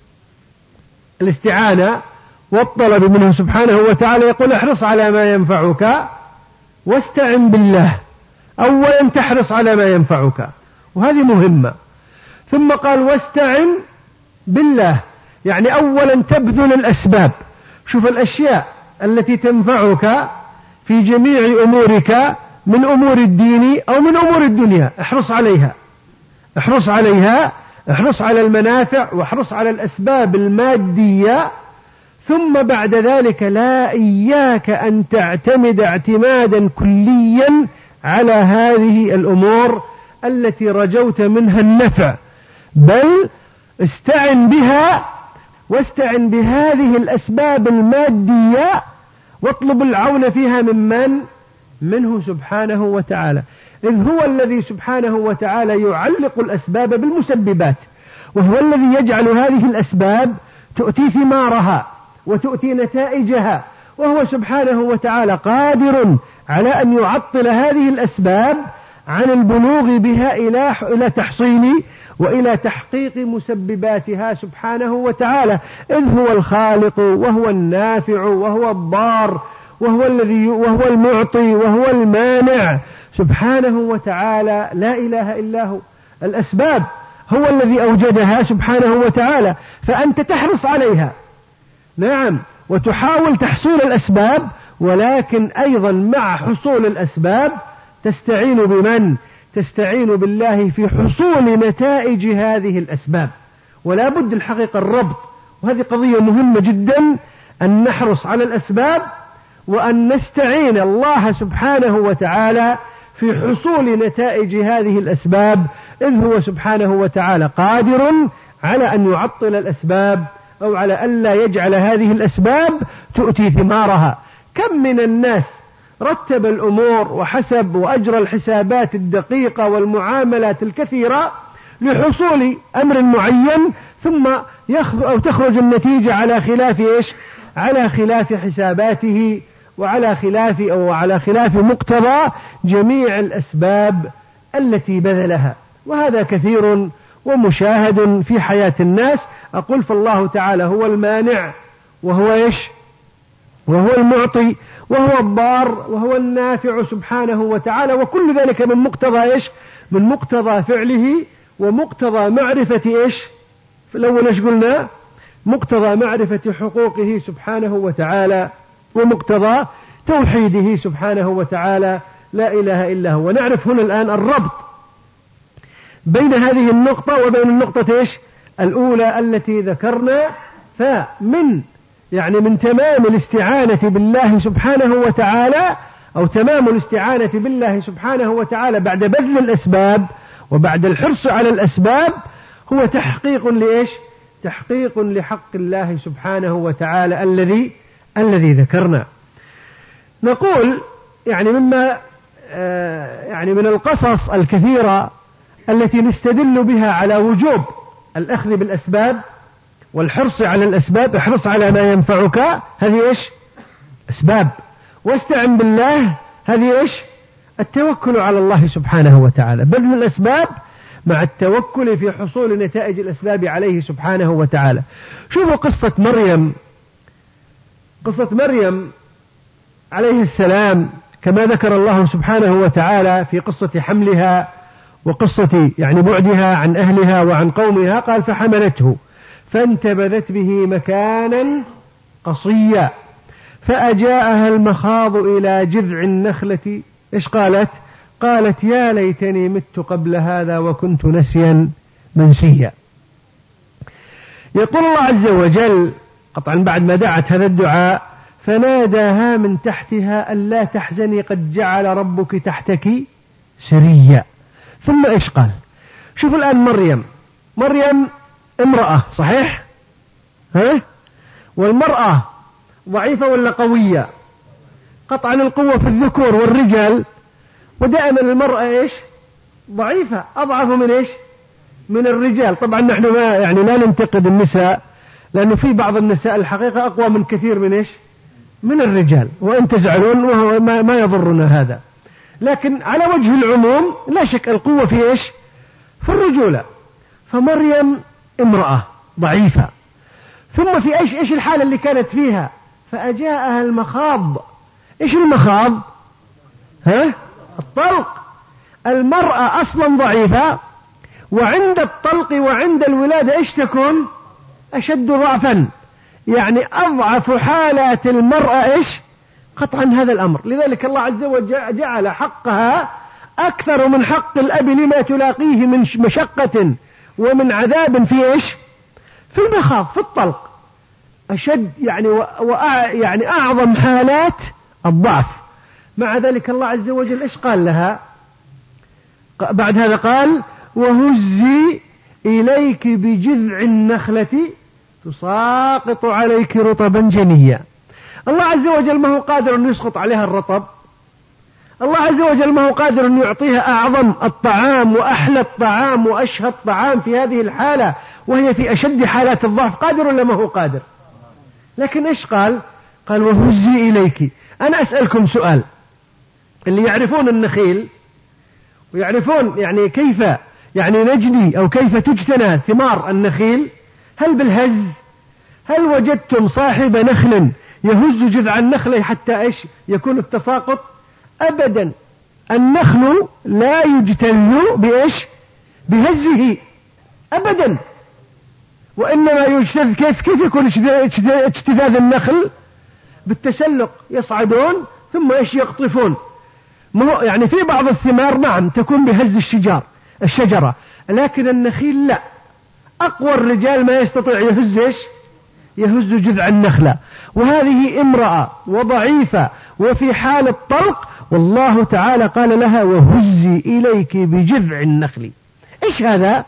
الاستعانة والطلب منه سبحانه وتعالى، يقول احرص على ما ينفعك واستعن بالله. أولا تحرص على ما ينفعك وهذه مهمة، ثم قال واستعن بالله، يعني أولا تبذل الأسباب. شوف الأشياء التي تنفعك في جميع أمورك من أمور الدين أو من أمور الدنيا احرص عليها، احرص عليها، احرص على المنافع واحرص على الأسباب المادية، ثم بعد ذلك لا إياك أن تعتمد اعتمادا كليا على هذه الأمور التي رجوت منها النفع، بل استعن بها واستعن بهذه الأسباب المادية واطلب العون فيها ممن منه سبحانه وتعالى، إذ هو الذي سبحانه وتعالى يعلق الأسباب بالمسببات، وهو الذي يجعل هذه الأسباب تؤتي ثمارها وتؤتي نتائجها، وهو سبحانه وتعالى قادر على أن يعطل هذه الأسباب عن البلوغ بها إلى إلى تحصيل وإلى تحقيق مسبباتها سبحانه وتعالى، إذ هو الخالق وهو النافع وهو الضار وهو الذي وهو المعطي وهو المانع سبحانه وتعالى لا إله إلا هو. الأسباب هو الذي أوجدها سبحانه وتعالى، فأنت تحرص عليها نعم وتحاول تحصيل الأسباب، ولكن أيضا مع حصول الأسباب تستعين بمن؟ تستعين بالله في حصول نتائج هذه الأسباب. ولا بد الحقيقة الربط، وهذه قضية مهمة جدا، أن نحرص على الأسباب وأن نستعين الله سبحانه وتعالى في حصول نتائج هذه الأسباب، إذ هو سبحانه وتعالى قادر على أن يعطل الأسباب أو على ألا يجعل هذه الأسباب تؤتي ثمارها. كم من الناس رتب الأمور وحسب وأجرى الحسابات الدقيقة والمعاملات الكثيرة لحصول أمر معين، ثم يخرج أو تخرج النتيجة على خلاف إيش؟ على خلاف حساباته وعلى خلاف أو على خلاف مقتضى جميع الأسباب التي بذلها، وهذا كثير ومشاهد في حياة الناس. أقول فالله تعالى هو المانع وهو إيش؟ وهو المعطي وهو الضار وهو النافع سبحانه وتعالى، وكل ذلك من مقتضى إيش؟ من مقتضى فعله ومقتضى معرفة إيش؟ الأول إيش قلنا؟ مقتضى معرفة حقوقه سبحانه وتعالى ومقتضى توحيده سبحانه وتعالى لا إله إلا هو. ونعرف هنا الآن الربط بين هذه النقطة وبين النقطة إيش؟ الأولى التي ذكرنا. فمن يعني من تمام الاستعانة بالله سبحانه وتعالى أو تمام الاستعانة بالله سبحانه وتعالى بعد بذل الأسباب وبعد الحرص على الأسباب هو تحقيق لإيش؟ تحقيق لحق الله سبحانه وتعالى الذي الذي ذكرنا. نقول يعني مما آه يعني من القصص الكثيرة التي نستدل بها على وجوب الأخذ بالأسباب والحرص على الأسباب. احرص على ما ينفعك، هذه إيش؟ أسباب. واستعن بالله، هذه إيش؟ التوكل على الله سبحانه وتعالى. بذل الأسباب مع التوكل في حصول نتائج الأسباب عليه سبحانه وتعالى. شوفوا قصة مريم، قصة مريم عليه السلام كما ذكر الله سبحانه وتعالى في قصة حملها وقصة يعني بعدها عن أهلها وعن قومها. قال فحملته فانتبذت به مكانا قصيا فأجاءها المخاض إلى جذع النخلة. إيش قالت؟ قالت يا ليتني مت قبل هذا وكنت نسيا منسيا. يقول الله عز وجل قطعا بعد ما دعت هذا الدعاء فناداها من تحتها ألا تحزني قد جعل ربك تحتك سريا. ثم إيش قال؟ شوف الآن مريم، مريم امرأة صحيح؟ ها؟ والمرأة ضعيفة ولا قوية؟ قطعا القوة في الذكور والرجال، ودائما المرأة إيش؟ ضعيفة، أضعف من إيش؟ من الرجال. طبعا نحن ما يعني لا ننتقد النساء، لأنه في بعض النساء الحقيقة أقوى من كثير من إيش؟ من الرجال، وأن تزعلون وهو ما, ما يضرنا هذا. لكن على وجه العموم لا شك القوة في إيش؟ في الرجولة. فمريم امرأة ضعيفة. ثم في إيش إيش الحالة اللي كانت فيها؟ فأجاءها المخاض. إيش المخاض؟ ها؟ الطلق. المرأة أصلا ضعيفة، وعند الطلق وعند الولادة إيش تكون؟ أشد ضعفا، يعني أضعف حالات المرأة إيش؟ قطعا هذا الأمر. لذلك الله عز وجل جعل حقها أكثر من حق الأب لما تلاقيه من مشقة ومن عذاب في إيش؟ في المخاض، في الطلق. أشد يعني وأع يعني أعظم حالات الضعف. مع ذلك الله عز وجل إيش قال لها بعد هذا؟ قال وهزي إليك بجذع النخلة تساقط عليك رطبا جنيا. الله عز وجل ما هو قادر أن يسقط عليها الرطب؟ الله عز وجل ما هو قادر أن يعطيها أعظم الطعام وأحلى الطعام وأشهى الطعام في هذه الحالة وهي في أشد حالات الضعف؟ قادر ولا ما هو قادر؟ لكن إيش قال؟ قال وهزي إليك. أنا أسألكم سؤال، اللي يعرفون النخيل ويعرفون يعني كيف يعني نجني أو كيف تجتنى ثمار النخيل، هل بالهز؟ هل وجدتم صاحب نخل يهز جذع النخلة حتى إيش يكون التساقط؟ أبدا. النخل لا يجتل بإيش؟ بهزه أبدا، وإنما يجتذ. كيف كيف يكون اجتذاذ النخل؟ بالتسلق، يصعدون ثم إيش يقطفون. يعني في بعض الثمار نعم تكون بهز الشجار الشجرة، لكن النخيل لا. أقوى الرجال ما يستطيع يهز إيش؟ يهز جذع النخلة. وهذه امرأة وضعيفة وفي حال الطلق، والله تعالى قال لها وهزي إليك بجذع النخل. إيش هذا؟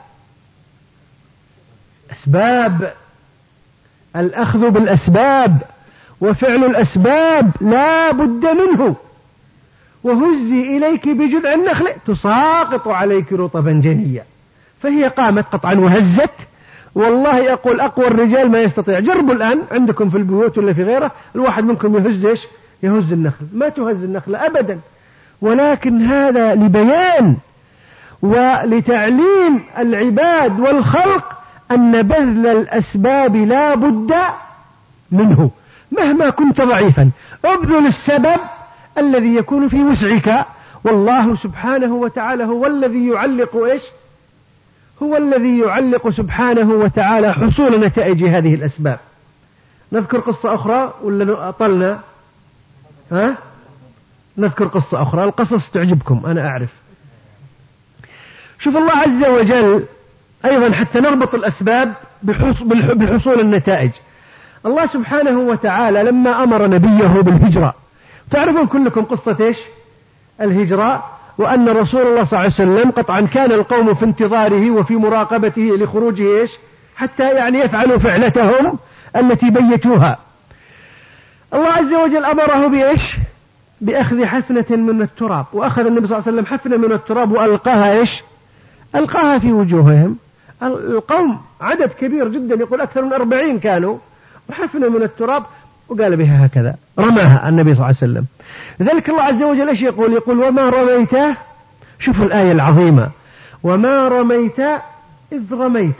أسباب. الأخذ بالأسباب وفعل الأسباب لا بد منه. وهزي إليك بجذع النخل تساقط عليك رطبا جنيا. فهي قامت قطعا وهزت. والله أقول أقوى الرجال ما يستطيع. جربوا الآن عندكم في البيوت ولا في غيره، الواحد منكم يهز إيش؟ يهز النخل. ما تهز النخل أبدا. ولكن هذا لبيان ولتعليم العباد والخلق أن بذل الأسباب لا بد منه. مهما كنت ضعيفا ابذل السبب الذي يكون في وسعك، والله سبحانه وتعالى هو الذي يعلق إيش؟ هو الذي يعلق سبحانه وتعالى حصول نتائج هذه الأسباب. نذكر قصة أخرى ولا أطلنا؟ ها؟ نذكر قصة أخرى. القصص تعجبكم أنا أعرف. شوف الله عز وجل أيضا حتى نربط الأسباب بحصول النتائج. الله سبحانه وتعالى لما أمر نبيه بالهجرة، تعرفون كلكم قصة إيش؟ الهجرة، وأن رسول الله صلى الله عليه وسلم قطعا كان القوم في انتظاره وفي مراقبته لخروجه إيش؟ حتى يعني يفعلوا فعلتهم التي بيتوها. الله عز وجل أمره بإيش؟ بأخذ حفنة من التراب. وأخذ النبي صلى الله عليه وسلم حفنة من التراب وألقاها إيش؟ ألقاها في وجوههم. القوم عدد كبير جدا، يقول أكثر من أربعين كانوا، وحفنوا من التراب وقال بها هكذا، رماها النبي صلى الله عليه وسلم. لذلك الله عز وجل إيش يقول؟ يقول وما رميت، شوفوا الآية العظيمة، وما رميت إذ رميت.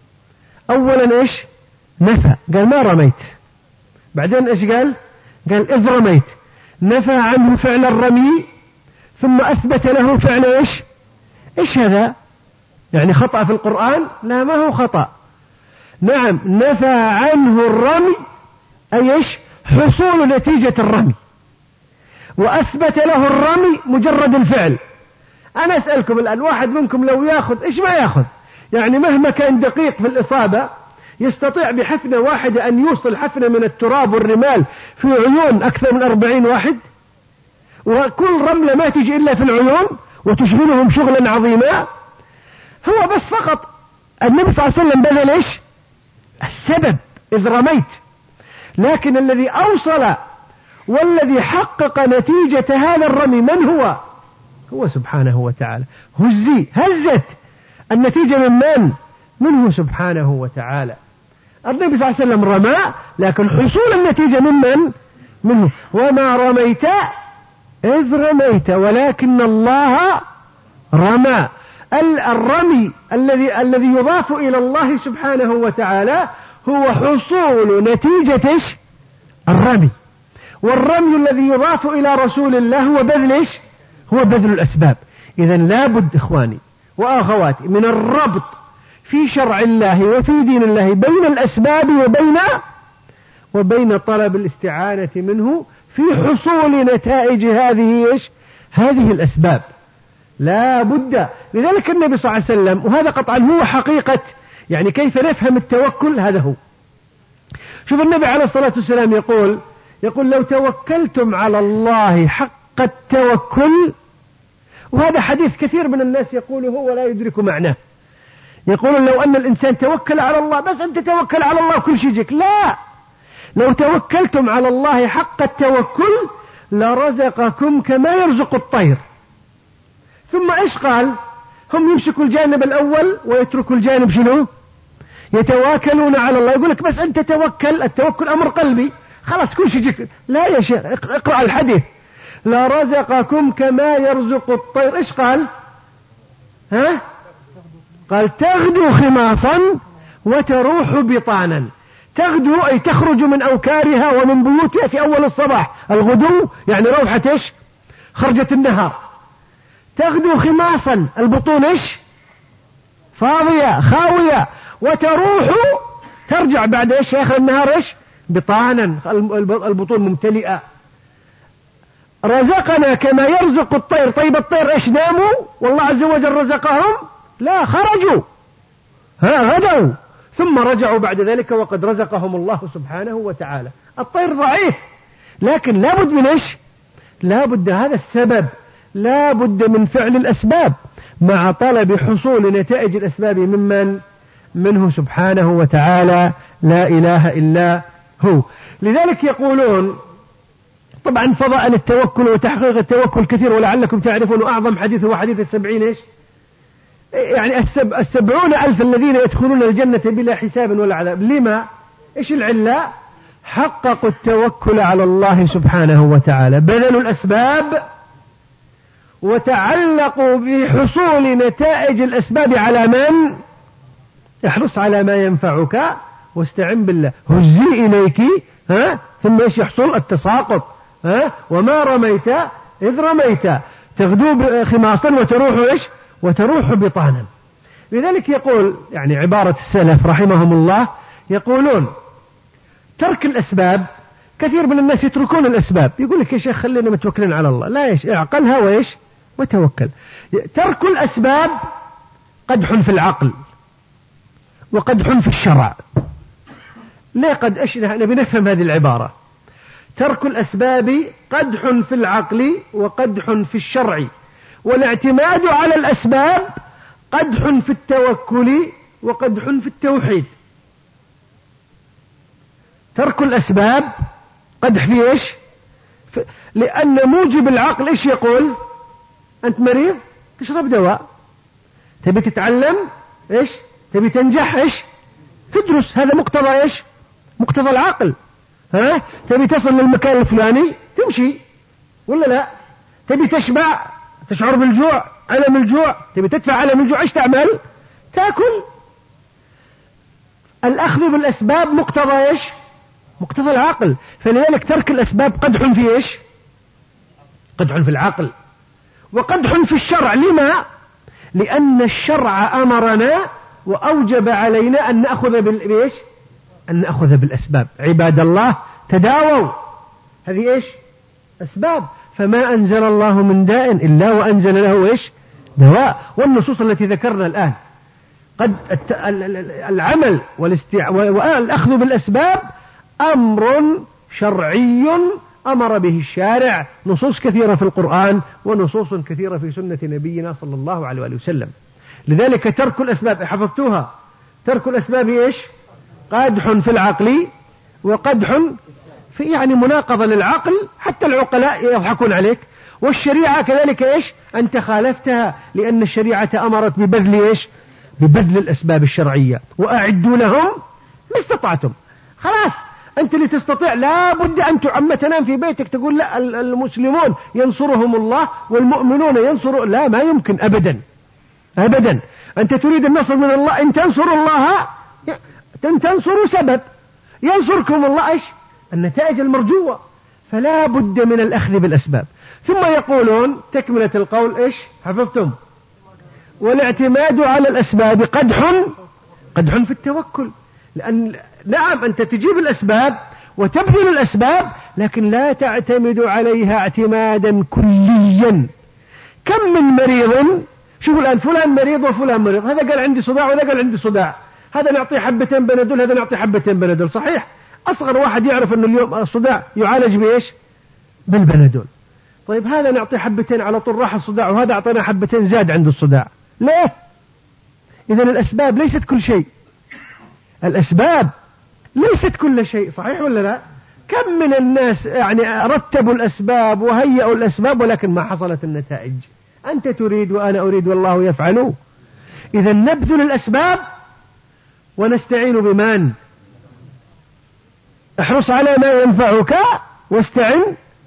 أولا إيش؟ نفى، قال ما رميت. بعدين إيش قال؟ قال إذ رميت، نفى عنه فعل الرمي ثم أثبت له فعل إيش؟ إيش هذا؟ يعني خطأ في القرآن؟ لا، ما هو خطأ. نعم، نفى عنه الرمي أي إيش؟ حصول نتيجة الرمي، وأثبت له الرمي مجرد الفعل. أنا أسألكم الآن، واحد منكم لو يأخذ إيش ما يأخذ، يعني مهما كان دقيق في الإصابة، يستطيع بحفنة واحدة أن يوصل حفنة من التراب والرمال في عيون أكثر من أربعين واحد، وكل رملة ما تجي إلا في العيون وتشغلهم شغلا عظيما. هو بس فقط النبي صلى الله عليه وسلم بذل إيش؟ السبب إذ رميت، لكن الذي أوصل والذي حقق نتيجة هذا الرمي من هو؟ هو سبحانه وتعالى. هزي هزت النتيجة من من؟ منه سبحانه وتعالى. النبي صلى الله عليه وسلم رمى، لكن حصول النتيجة من من؟ منه. وما رميت إذ رميت ولكن الله رمى. الرمي الذي الذي يضاف إلى الله سبحانه وتعالى هو حصول نتيجة إيش؟ الرمي. والرمي الذي يضاف إلى رسول الله هو بذل إيش؟ هو بذل الأسباب. إذا لابد إخواني وأخواتي من الربط في شرع الله وفي دين الله بين الأسباب وبين وبين طلب الاستعانة منه في حصول نتائج هذه إيش؟ هذه الأسباب. لا بد. لذلك النبي صلى الله عليه وسلم، وهذا قطعا هو حقيقة يعني كيف نفهم التوكل، هذا هو. شوف النبي عليه الصلاة والسلام يقول يقول لو توكلتم على الله حق التوكل، وهذا حديث كثير من الناس يقوله ولا يدرك معناه. يقول لو أن الإنسان توكل على الله، بس أنت توكل على الله كل شيء يجيك. لا، لو توكلتم على الله حق التوكل لرزقكم كما يرزق الطير. ثم إيش قال؟ هم يمسكوا الجانب الأول ويتركوا الجانب شنو؟ يتواكلون على الله. يقول لك بس أنت توكل، التوكل أمر قلبي، خلاص كل شيء يجيك. لا يا شيخ، اقرأ الحديث، لرزقكم كما يرزق الطير. إيش قال؟ ها؟ قال تغدو خماصا وتروح بطانا. تغدو أي تخرج من أوكارها ومن بيوتها في أول الصباح. الغدو يعني روحة إيش؟ خرجة النهار. تغدو خماصا، البطون إيش؟ فاضية خاوية. وتروح، ترجع بعد إيش آخر النهار إيش؟ بطانا، البطون ممتلئة. رزقنا كما يرزق الطير. طيب الطير إيش ناموا والله عز وجل رزقهم؟ لا، خرجوا، ها غدوا ثم رجعوا بعد ذلك وقد رزقهم الله سبحانه وتعالى. الطير ضعيف، لكن لابد من إيش؟ لابد هذا السبب، لابد من فعل الأسباب مع طلب حصول نتائج الأسباب ممن؟ منه سبحانه وتعالى، لا إله إلا هو. لذلك يقولون طبعا فضائل التوكل وتحقيق التوكل كثير، ولعلكم تعرفون أعظم حديث هو حديث السبعين إيش؟ يعني السب السبعون ألف الذين يدخلون الجنة بلا حساب ولا عذاب. لما؟ إيش العلة؟ حققوا التوكل على الله سبحانه وتعالى، بذلوا الأسباب وتعلقوا بحصول نتائج الأسباب على من؟ احرص على ما ينفعك واستعن بالله. هزي إليك، ها؟ ثم إيش يحصل؟ التساقط. ها؟ وما رميت إذ رميت، تغدو خماصا وتروح إيش؟ وتروح بطانا. لذلك يقول يعني عبارة السلف رحمهم الله، يقولون ترك الأسباب، كثير من الناس يتركون الأسباب. يقول لك يا شيخ خلينا متوكلين على الله. لا يا شيخ، اعقلها وإيش؟ وتوكل. ترك الأسباب قدح في العقل وقدح في الشرع. ليه قد إيش؟ نبي نفهم هذه العبارة. ترك الأسباب قدح في العقل وقدح في الشرع، والاعتماد على الأسباب قدح في التوكل وقدح في التوحيد. ترك الأسباب قدح في إيش؟ لأن موجب العقل إيش يقول؟ أنت مريض تشرب دواء. تبي تتعلم إيش؟ تبي تنجح إيش؟ تدرس. هذا مقتضى إيش؟ مقتضى العقل. ها؟ تبي تصل للمكان الفلاني تمشي ولا لا؟ تبي تشبع تشعر بالجوع ألم الجوع تبي تدفع ألم الجوع إيش تعمل؟ تأكل. الأخذ بالأسباب مقتضى إيش؟ مقتضى العقل. فلذلك ترك الأسباب قدح في إيش؟ قدح في العقل وقدح في الشرع. لما؟ لأن الشرع أمرنا وأوجب علينا أن نأخذ بالإيش؟ أن نأخذ بالأسباب. عباد الله تداووا، هذه إيش؟ أسباب. فما أنزل الله من داء إلا وأنزل له إيش؟ دواء. والنصوص التي ذكرنا الآن قد العمل والأخذ بالأسباب أمر شرعي أمر به الشارع، نصوص كثيرة في القرآن ونصوص كثيرة في سنة نبينا صلى الله عليه وسلم. لذلك ترك الأسباب حفظتوها، ترك الأسباب إيش؟ قدح في العقل وقدح في يعني مناقضة للعقل، حتى العقلاء يضحكون عليك. والشريعة كذلك إيش؟ أنت خالفتها، لأن الشريعة أمرت ببذل إيش؟ ببذل الأسباب الشرعية. وأعدوا لهم ما استطعتم. خلاص أنت اللي تستطيع، لا بد أن تعم تنام في بيتك تقول لا المسلمون ينصرهم الله والمؤمنون ينصروا، لا ما يمكن أبدا أبدا. أنت تريد النصر من الله، إن تنصروا الله إن تنصروا سبب ينصركم الله إيش؟ النتائج المرجوة. فلا بد من الأخذ بالأسباب. ثم يقولون تكملة القول إيش؟ حفظتم؟ والاعتماد على الأسباب قدح قدح في التوكل. لأن نعم أنت تجيب الأسباب وتبذل الأسباب، لكن لا تعتمد عليها اعتمادا كليا. كم من مريض، شوفوا الآن فلان مريض وفلان مريض، هذا قال عندي صداع وهذا قال عندي صداع، هذا نعطيه حبتين بنادول هذا نعطيه حبتين بنادول. صحيح أصغر واحد يعرف أنه اليوم الصداع يعالج بإيش؟ بالبنادول. طيب هذا نعطيه حبتين على طول راح الصداع، وهذا أعطينا حبتين زاد عنده الصداع. ليه؟ إذن الأسباب ليست كل شيء، الأسباب ليست كل شيء. صحيح ولا لا؟ كم من الناس يعني رتبوا الأسباب وهيئوا الأسباب ولكن ما حصلت النتائج. أنت تريد وأنا أريد والله يفعل. إذا نبذل الأسباب ونستعين بمن؟ احرص على ما ينفعك واستعن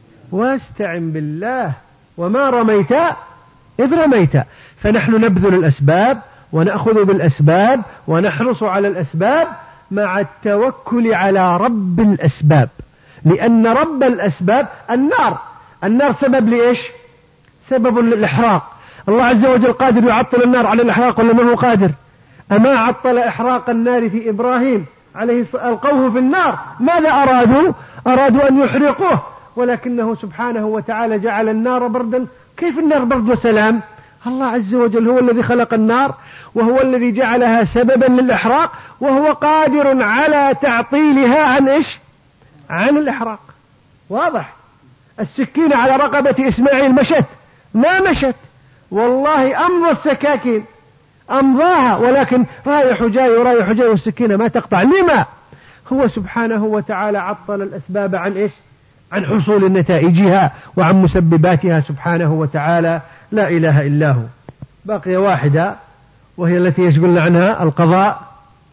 واستعن بالله. وما رميت إذ رميت. فنحن نبذل الأسباب ونأخذ بالأسباب ونحرص على الأسباب مع التوكل على رب الأسباب. لأن رب الأسباب النار، النار سبب لإيش؟ سبب للإحراق. الله عز وجل قادر يعطل النار على الإحراق ولا ما هو قادر؟ أما عطل إحراق النار في إبراهيم عليه ألقوه في النار، ماذا أرادوا؟ أرادوا أن يحرقوه، ولكنه سبحانه وتعالى جعل النار بردا. كيف النار برد وسلام؟ الله عز وجل هو الذي خلق النار وهو الذي جعلها سببا للإحراق، وهو قادر على تعطيلها عن إيش؟ عن الإحراق. واضح؟ السكينة على رقبة إسماعيل مشت؟ ما مشت والله، أمضى السكاكين أمضاها، ولكن رايح جاي ورايح جاي والسكينة ما تقطع. لما؟ هو سبحانه وتعالى عطل الأسباب عن إيش؟ عن حصول نتائجها وعن مسبباتها سبحانه وتعالى. لا إله إلا هو. باقي واحدة وهي التي يشغلنا عنها القضاء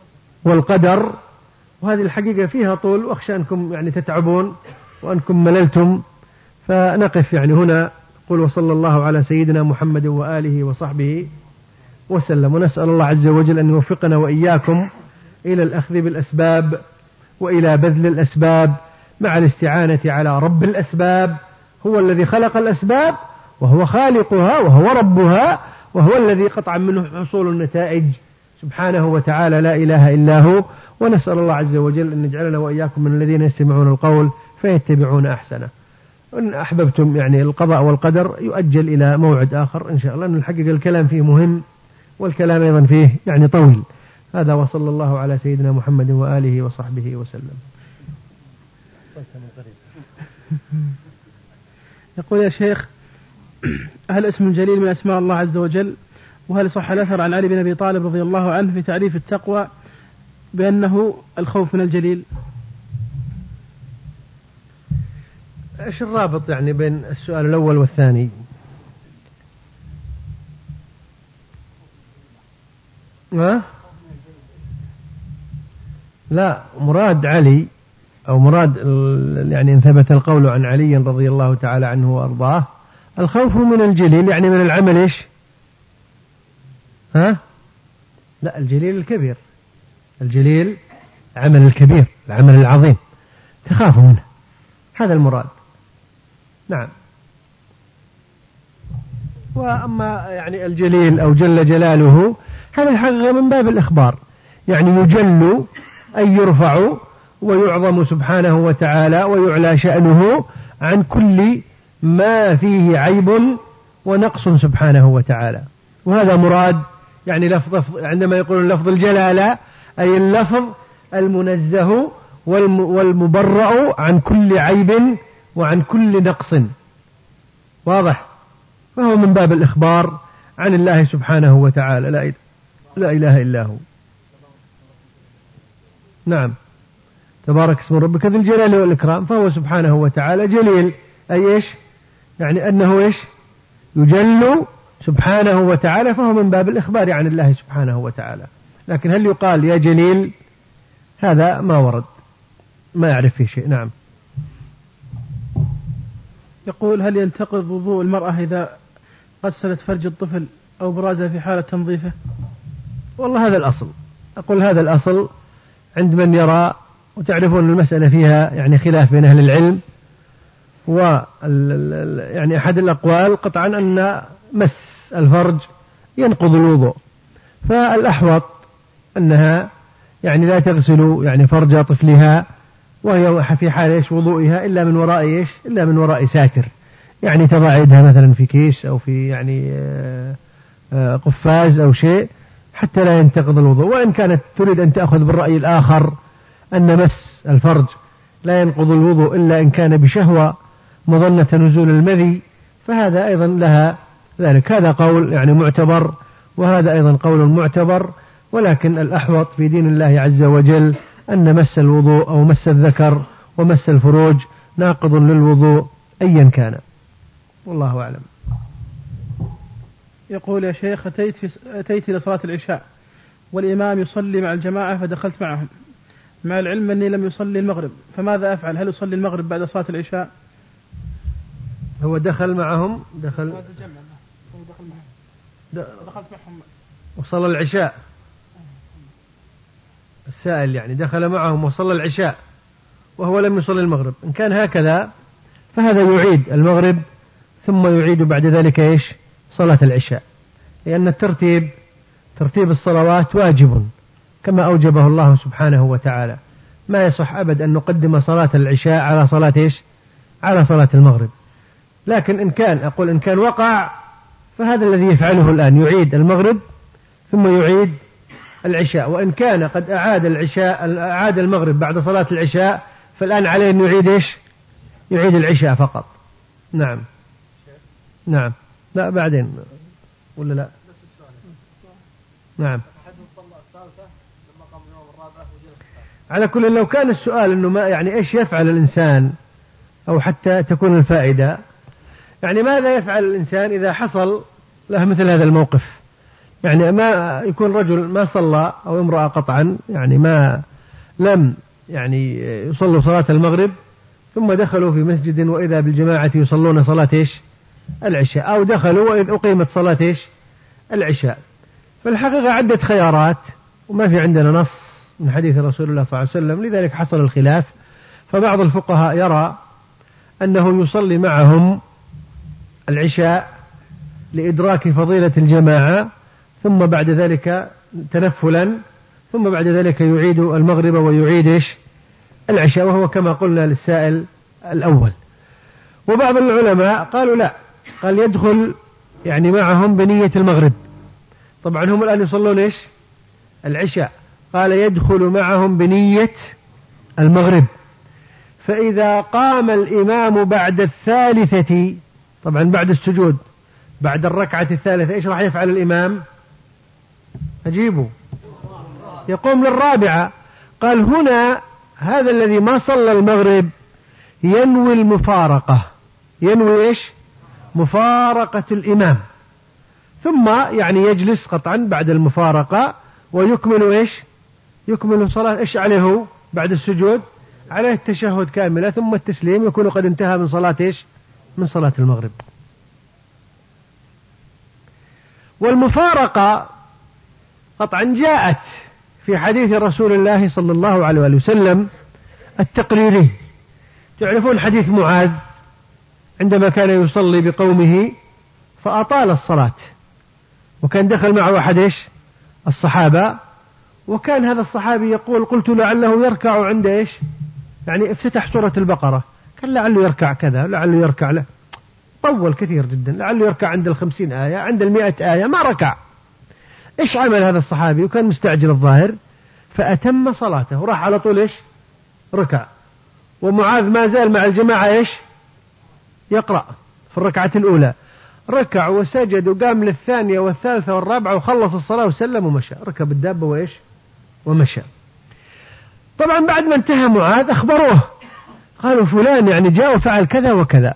والقدر، وهذه الحقيقة فيها طول وأخشى أنكم يعني تتعبون وأنكم مللتم، فنقف يعني هنا. قل وصلى الله على سيدنا محمد وآله وصحبه وسلم. ونسأل الله عز وجل أن يوفقنا وإياكم إلى الأخذ بالأسباب وإلى بذل الأسباب مع الاستعانة على رب الأسباب. هو الذي خلق الأسباب وهو خالقها وهو ربها وهو الذي قطعا منه حصول النتائج سبحانه وتعالى. لا إله إلا هو. ونسأل الله عز وجل أن يجعلنا وإياكم من الذين يستمعون القول فيتبعون أحسنه. إن أحببتم يعني القضاء والقدر يؤجل إلى موعد آخر إن شاء الله، أن الحقيقة الكلام فيه مهم والكلام أيضا فيه يعني طويل. هذا وصلى الله على سيدنا محمد وآله وصحبه وسلم. يقول يا شيخ: هل اسم الجليل من أسماء الله عز وجل؟ وهل صح الأثر عن علي بن أبي طالب رضي الله عنه في تعريف التقوى بأنه الخوف من الجليل؟ إيش الرابط يعني بين السؤال الأول والثاني؟ ها؟ لا، مراد علي أو مراد يعني إن ثبت القول عن علي رضي الله تعالى عنه وأرضاه الخوف من الجليل يعني من العمل إيش؟ ها؟ لا، الجليل الكبير، الجليل العمل الكبير، العمل العظيم تخاف منه، هذا المراد. نعم. وأما يعني الجليل أو جل جلاله هذا الحقيقة من باب الإخبار، يعني يجل أي يرفع ويعظم سبحانه وتعالى ويعلى شأنه عن كل ما فيه عيب ونقص سبحانه وتعالى. وهذا مراد يعني لفظ عندما يقولون لفظ الجلالة أي اللفظ المنزه والمبرأ عن كل عيب وعن كل نقص، واضح؟ فهو من باب الإخبار عن الله سبحانه وتعالى، لا, لا إله إلا هو. نعم، تبارك اسم ربك ذي الجلال والإكرام، فهو سبحانه وتعالى جليل، أي إيش؟ يعني أنه إيش؟ يجل سبحانه وتعالى، فهو من باب الإخبار عن الله سبحانه وتعالى. لكن هل يقال يا جليل؟ هذا ما ورد، ما يعرف فيه شيء. نعم. يقول: هل ينتقض وضوء المرأة إذا غسلت فرج الطفل أو برازه في حالة تنظيفه؟ والله هذا الأصل، أقول هذا الأصل عند من يرى، وتعرفون المسألة فيها يعني خلاف بين أهل العلم، و يعني أحد الأقوال قطعا أن مس الفرج ينقض الوضوء، فالأحوط أنها يعني لا تغسل يعني فرج طفلها وهي في حال إيش وضوئها إلا من وراء إيش إلا من وراء ساتر، يعني تضع يدها مثلا في كيس أو في يعني قفاز أو شيء حتى لا ينتقض الوضوء. وإن كانت تريد أن تأخذ بالرأي الآخر أن مس الفرج لا ينقض الوضوء إلا إن كان بشهوة مظنة نزول المذي، فهذا أيضا لها ذلك. هذا قول يعني معتبر، وهذا أيضا قول معتبر، ولكن الأحوط في دين الله عز وجل أن مس الوضوء أو مس الذكر ومس الفروج ناقض للوضوء أيا كان، والله أعلم. يقول: يا شيخ، أتيت, في أتيت لصلاة العشاء والإمام يصلي مع الجماعة فدخلت معهم، مع العلم أني لم يصلي المغرب، فماذا أفعل؟ هل يصلي المغرب بعد صلاة العشاء؟ هو دخل معهم دخل دخلت معهم وصلى العشاء. السائل يعني دخل معهم وصلى العشاء وهو لم يصلي المغرب. إن كان هكذا فهذا يعيد المغرب ثم يعيد بعد ذلك إيش صلاة العشاء، لأن الترتيب ترتيب الصلوات واجب كما أوجبه الله سبحانه وتعالى، ما يصح أبد أن نقدم صلاة العشاء على صلاة إيش على صلاة المغرب. لكن إن كان أقول إن كان وقع فهذا الذي يفعله الآن، يعيد المغرب ثم يعيد العشاء. وإن كان قد أعاد العشاء أعاد المغرب بعد صلاة العشاء فالآن عليه أن يعيد إيش يعيد العشاء فقط. نعم نعم لا بعدين ولا لا نعم. على كل لو كان السؤال أنه ما يعني إيش يفعل الإنسان أو حتى تكون الفائدة، يعني ماذا يفعل الإنسان إذا حصل له مثل هذا الموقف، يعني ما يكون رجل ما صلى أو امرأة قطعا يعني ما لم يعني يصلوا صلاة المغرب ثم دخلوا في مسجد وإذا بالجماعة يصلون صلاة إيش العشاء، أو دخلوا وإذ أقيمت صلاة إيش العشاء. فالحقيقة عدة خيارات وما في عندنا نص من حديث رسول الله صلى الله عليه وسلم، لذلك حصل الخلاف. فبعض الفقهاء يرى أنه يصلي معهم العشاء لإدراك فضيلة الجماعة ثم بعد ذلك تنفلا، ثم بعد ذلك يعيد المغرب ويعيد إيش العشاء، وهو كما قلنا للسائل الأول. وبعض العلماء قالوا لا، قال يدخل يعني معهم بنية المغرب. طبعا هم الآن يصلون إيش العشاء، قال يدخل معهم بنية المغرب. فإذا قام الإمام بعد الثالثة، طبعا بعد السجود بعد الركعة الثالثة، إيش راح يفعل الإمام؟ أجيبه يقوم للرابعة. قال هنا هذا الذي ما صلى المغرب ينوي المفارقة، ينوي إيش مفارقة الإمام، ثم يعني يجلس قطعا بعد المفارقة ويكمل إيش يكمل صلاة. إيش عليه هو بعد السجود؟ عليه التشهد كاملة ثم التسليم، يكون قد انتهى من صلاة إيش من صلاة المغرب. والمفارقة قطعا جاءت في حديث رسول الله صلى الله عليه وسلم التقريري. تعرفون حديث معاذ عندما كان يصلي بقومه فأطال الصلاة، وكان دخل معه أحد إيش الصحابة، وكان هذا الصحابي يقول قلت لعله يركع عند إيش يعني افتتح سورة البقرة، كان لعله يركع كذا لعله يركع له، طول كثير جدا، لعله يركع عند الخمسين آية عند المئة آية، ما ركع. إيش عمل هذا الصحابي؟ وكان مستعجل الظاهر، فأتم صلاته وراح على طول إيش ركع. ومعاذ ما زال مع الجماعة إيش يقرأ في الركعة الأولى، ركع وسجد وقام للثانية والثالثة والرابعة وخلص الصلاة وسلم ومشى، ركب الدابة وإيش ومشى. طبعا بعد ما انتهى معاذ أخبروه، قالوا فلان يعني جاء وفعل كذا وكذا،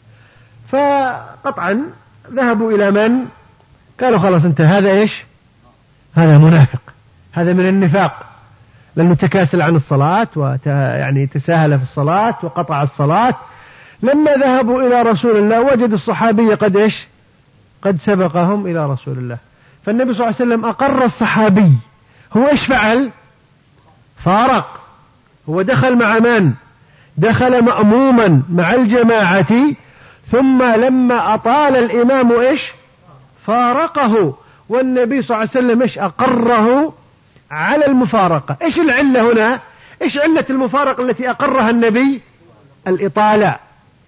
فقطعا ذهبوا إلى من؟ قالوا خلاص انت هذا إيش هذا منافق، هذا من النفاق، لأنه تكاسل عن الصلاة ويعني تساهل في الصلاة وقطع الصلاة. لما ذهبوا إلى رسول الله وجد الصحابي قد إيش قد سبقهم إلى رسول الله، فالنبي صلى الله عليه وسلم أقر الصحابي. هو إيش فعل؟ فارق، هو دخل مع من؟ دخل مأموما مع الجماعة، ثم لما أطال الإمام إيش فارقه، والنبي صلى الله عليه وسلم إيش أقره على المفارقة. إيش العلة هنا؟ إيش علة المفارقة التي أقرها النبي؟ الإطالة.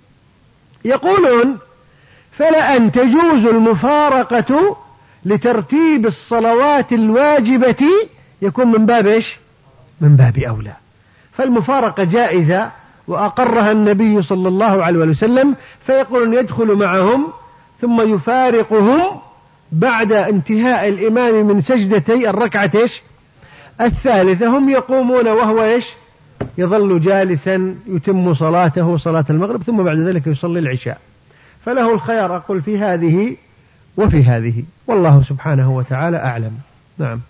يقولون فلأن تجوز المفارقة لترتيب الصلوات الواجبة يكون من باب إيش من باب أولى، فالمفارقة جائزة وأقرها النبي صلى الله عليه وسلم، فيقولون يدخل معهم ثم يفارقهم بعد انتهاء الإمام من سجدتي الركعة إيش الثالثة، هم يقومون وهو إيش يظل جالسا يتم صلاته صلاة المغرب، ثم بعد ذلك يصلي العشاء. فله الخيار أقول في هذه وفي هذه، والله سبحانه وتعالى أعلم. نعم.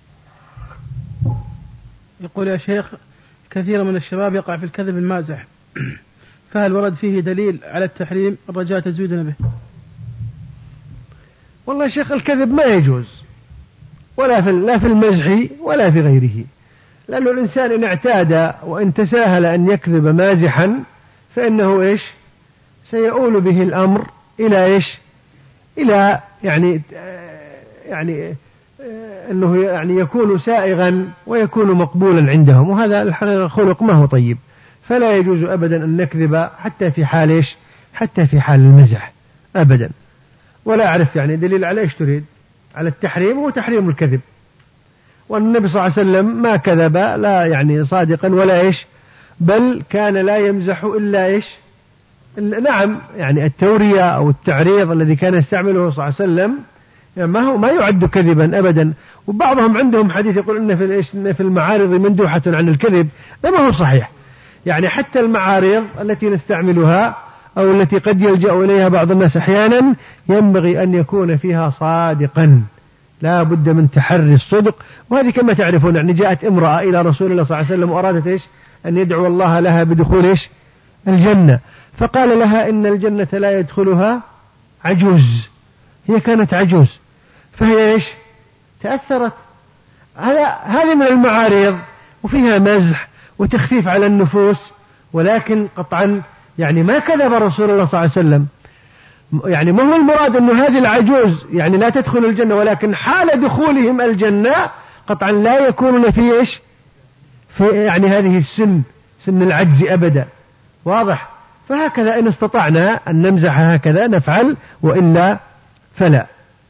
يقول يا شيخ كثير من الشباب يقع في الكذب المازح، فهل ورد فيه دليل على التحريم؟ الرجاء تزويدنا به. والله يا شيخ الكذب ما يجوز، ولا في لا في المزح ولا في غيره، لأنه الإنسان إن اعتاد وإن تساهل أن يكذب مازحا فإنه إيش سيؤول به الأمر إلى إيش إلى يعني يعني أنه يعني يكون سائغا ويكون مقبولا عندهم، وهذا الحقيقة خلق ما هو طيب. فلا يجوز أبدا أن نكذب حتى في حال إيش حتى في حال المزح أبدا. ولا أعرف يعني دليل على إيش تريد، على التحريم وتحريم الكذب. والنبي صلى الله عليه وسلم ما كذب لا يعني صادقا ولا إيش، بل كان لا يمزح إلا إيش نعم يعني التورية أو التعريض الذي كان يستعمله صلى الله عليه وسلم يعني ما هو ما يعد كذبا أبدا. وبعضهم عندهم حديث يقول إن في إيش إن في المعارض مندوحة عن الكذب، ما هو صحيح. يعني حتى المعارض التي نستعملها أو التي قد يلجأ إليها بعض الناس أحيانا ينبغي أن يكون فيها صادقا، لا بد من تحري الصدق. وهذه كما تعرفون يعني جاءت امرأة إلى رسول الله صلى الله عليه وسلم وأرادت إيش أن يدعو الله لها بدخول إيش الجنة، فقال لها إن الجنة لا يدخلها عجوز. هي كانت عجوز، فهي إيش تأثرت. هذا هذه من المعارض وفيها مزح وتخفيف على النفوس، ولكن قطعا يعني ما كذب رسول الله صلى الله عليه وسلم. يعني ما هو المراد أن هذه العجوز يعني لا تدخل الجنة، ولكن حال دخولهم الجنة قطعا لا يكونون في إيش في يعني هذه السن سن العجز أبدا. واضح؟ فهكذا إن استطعنا أن نمزح هكذا نفعل، وإلا فلا.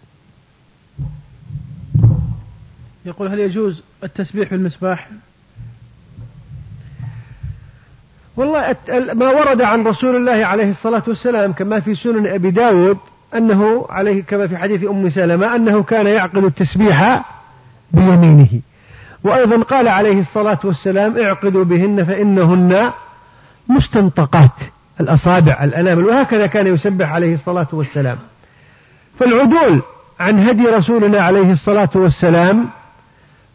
يقول هل يجوز التسبيح بالمسباح؟ والله ما ورد عن رسول الله عليه الصلاة والسلام كما في سنن أبي داود أنه عليه كما في حديث أم سلمة أنه كان يعقد التسبيح بيمينه، وأيضا قال عليه الصلاة والسلام اعقدوا بهن فإنهن مستنطقات الأصابع الأنامل، وهكذا كان يسبح عليه الصلاة والسلام. فالعدول عن هدي رسولنا عليه الصلاة والسلام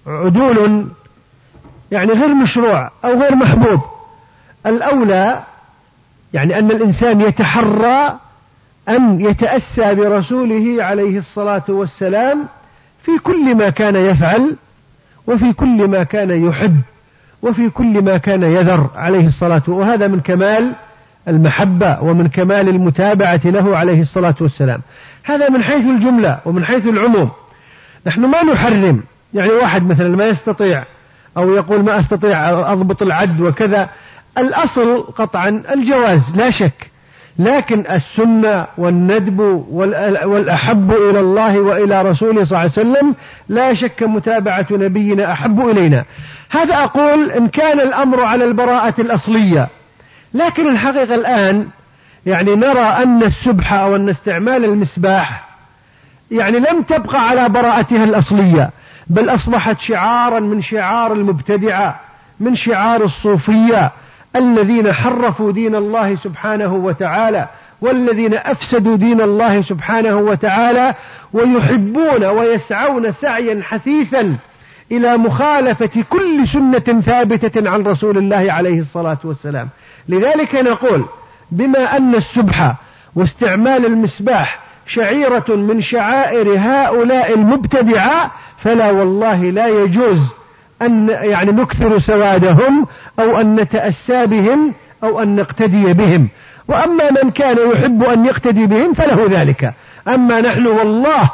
عدول يعني غير مشروع أو غير محبوب، الأولى يعني أن الإنسان يتحرى أن يتأسى برسوله عليه الصلاة والسلام في كل ما كان يفعل، وفي كل ما كان يحب، وفي كل ما كان يذر عليه الصلاة، وهذا من كمال المحبة ومن كمال المتابعة له عليه الصلاة والسلام. هذا من حيث الجملة ومن حيث العموم. نحن ما نحرم، يعني واحد مثلا ما يستطيع أو يقول ما أستطيع أضبط العد وكذا، الأصل قطعا الجواز لا شك، لكن السنة والندب والأحب إلى الله وإلى رسوله صلى الله عليه وسلم لا شك متابعة نبينا أحب إلينا. هذا أقول إن كان الأمر على البراءة الأصلية، لكن الحقيقة الآن يعني نرى أن السبحة أو أن استعمال المسباح يعني لم تبقى على براءتها الأصلية، بل أصبحت شعارا من شعار المبتدعة، من شعار الصوفية الذين حرفوا دين الله سبحانه وتعالى، والذين أفسدوا دين الله سبحانه وتعالى، ويحبون ويسعون سعيا حثيثا إلى مخالفة كل سنة ثابتة عن رسول الله عليه الصلاة والسلام. لذلك نقول بما أن السبحة واستعمال المسباح شعيرة من شعائر هؤلاء المبتدعة، فلا والله لا يجوز أن يعني نكثر سوادهم أو أن نتأسى بهم أو أن نقتدي بهم. وأما من كان يحب أن يقتدي بهم فله ذلك، أما نحن والله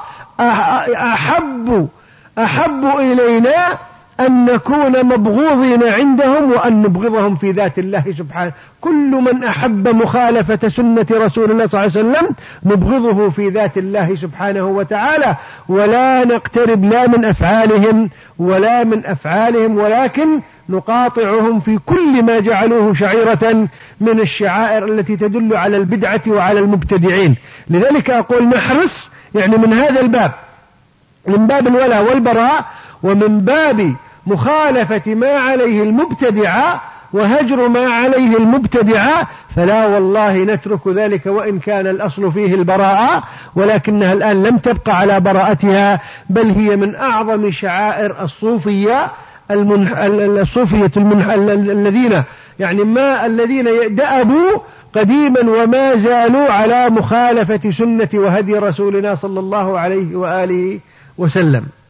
أحب أحب إلينا أن نكون مبغوضين عندهم وأن نبغضهم في ذات الله سبحانه. كل من أحب مخالفة سنة رسول الله صلى الله عليه وسلم نبغضه في ذات الله سبحانه وتعالى، ولا نقترب لا من أفعالهم ولا من أفعالهم، ولكن نقاطعهم في كل ما جعلوه شعيرة من الشعائر التي تدل على البدعة وعلى المبتدعين. لذلك أقول نحرص يعني من هذا الباب، من باب الولاء والبراء، ومن باب مخالفة ما عليه المبتدعة وهجر ما عليه المبتدعة، فلا والله نترك ذلك وإن كان الأصل فيه البراءة، ولكنها الآن لم تبقى على براءتها، بل هي من أعظم شعائر الصوفية المنح... الصوفية المنح... الذين يعني ما الذين دأبوا قديما وما زالوا على مخالفة سنة وهدي رسولنا صلى الله عليه وآله وسلم.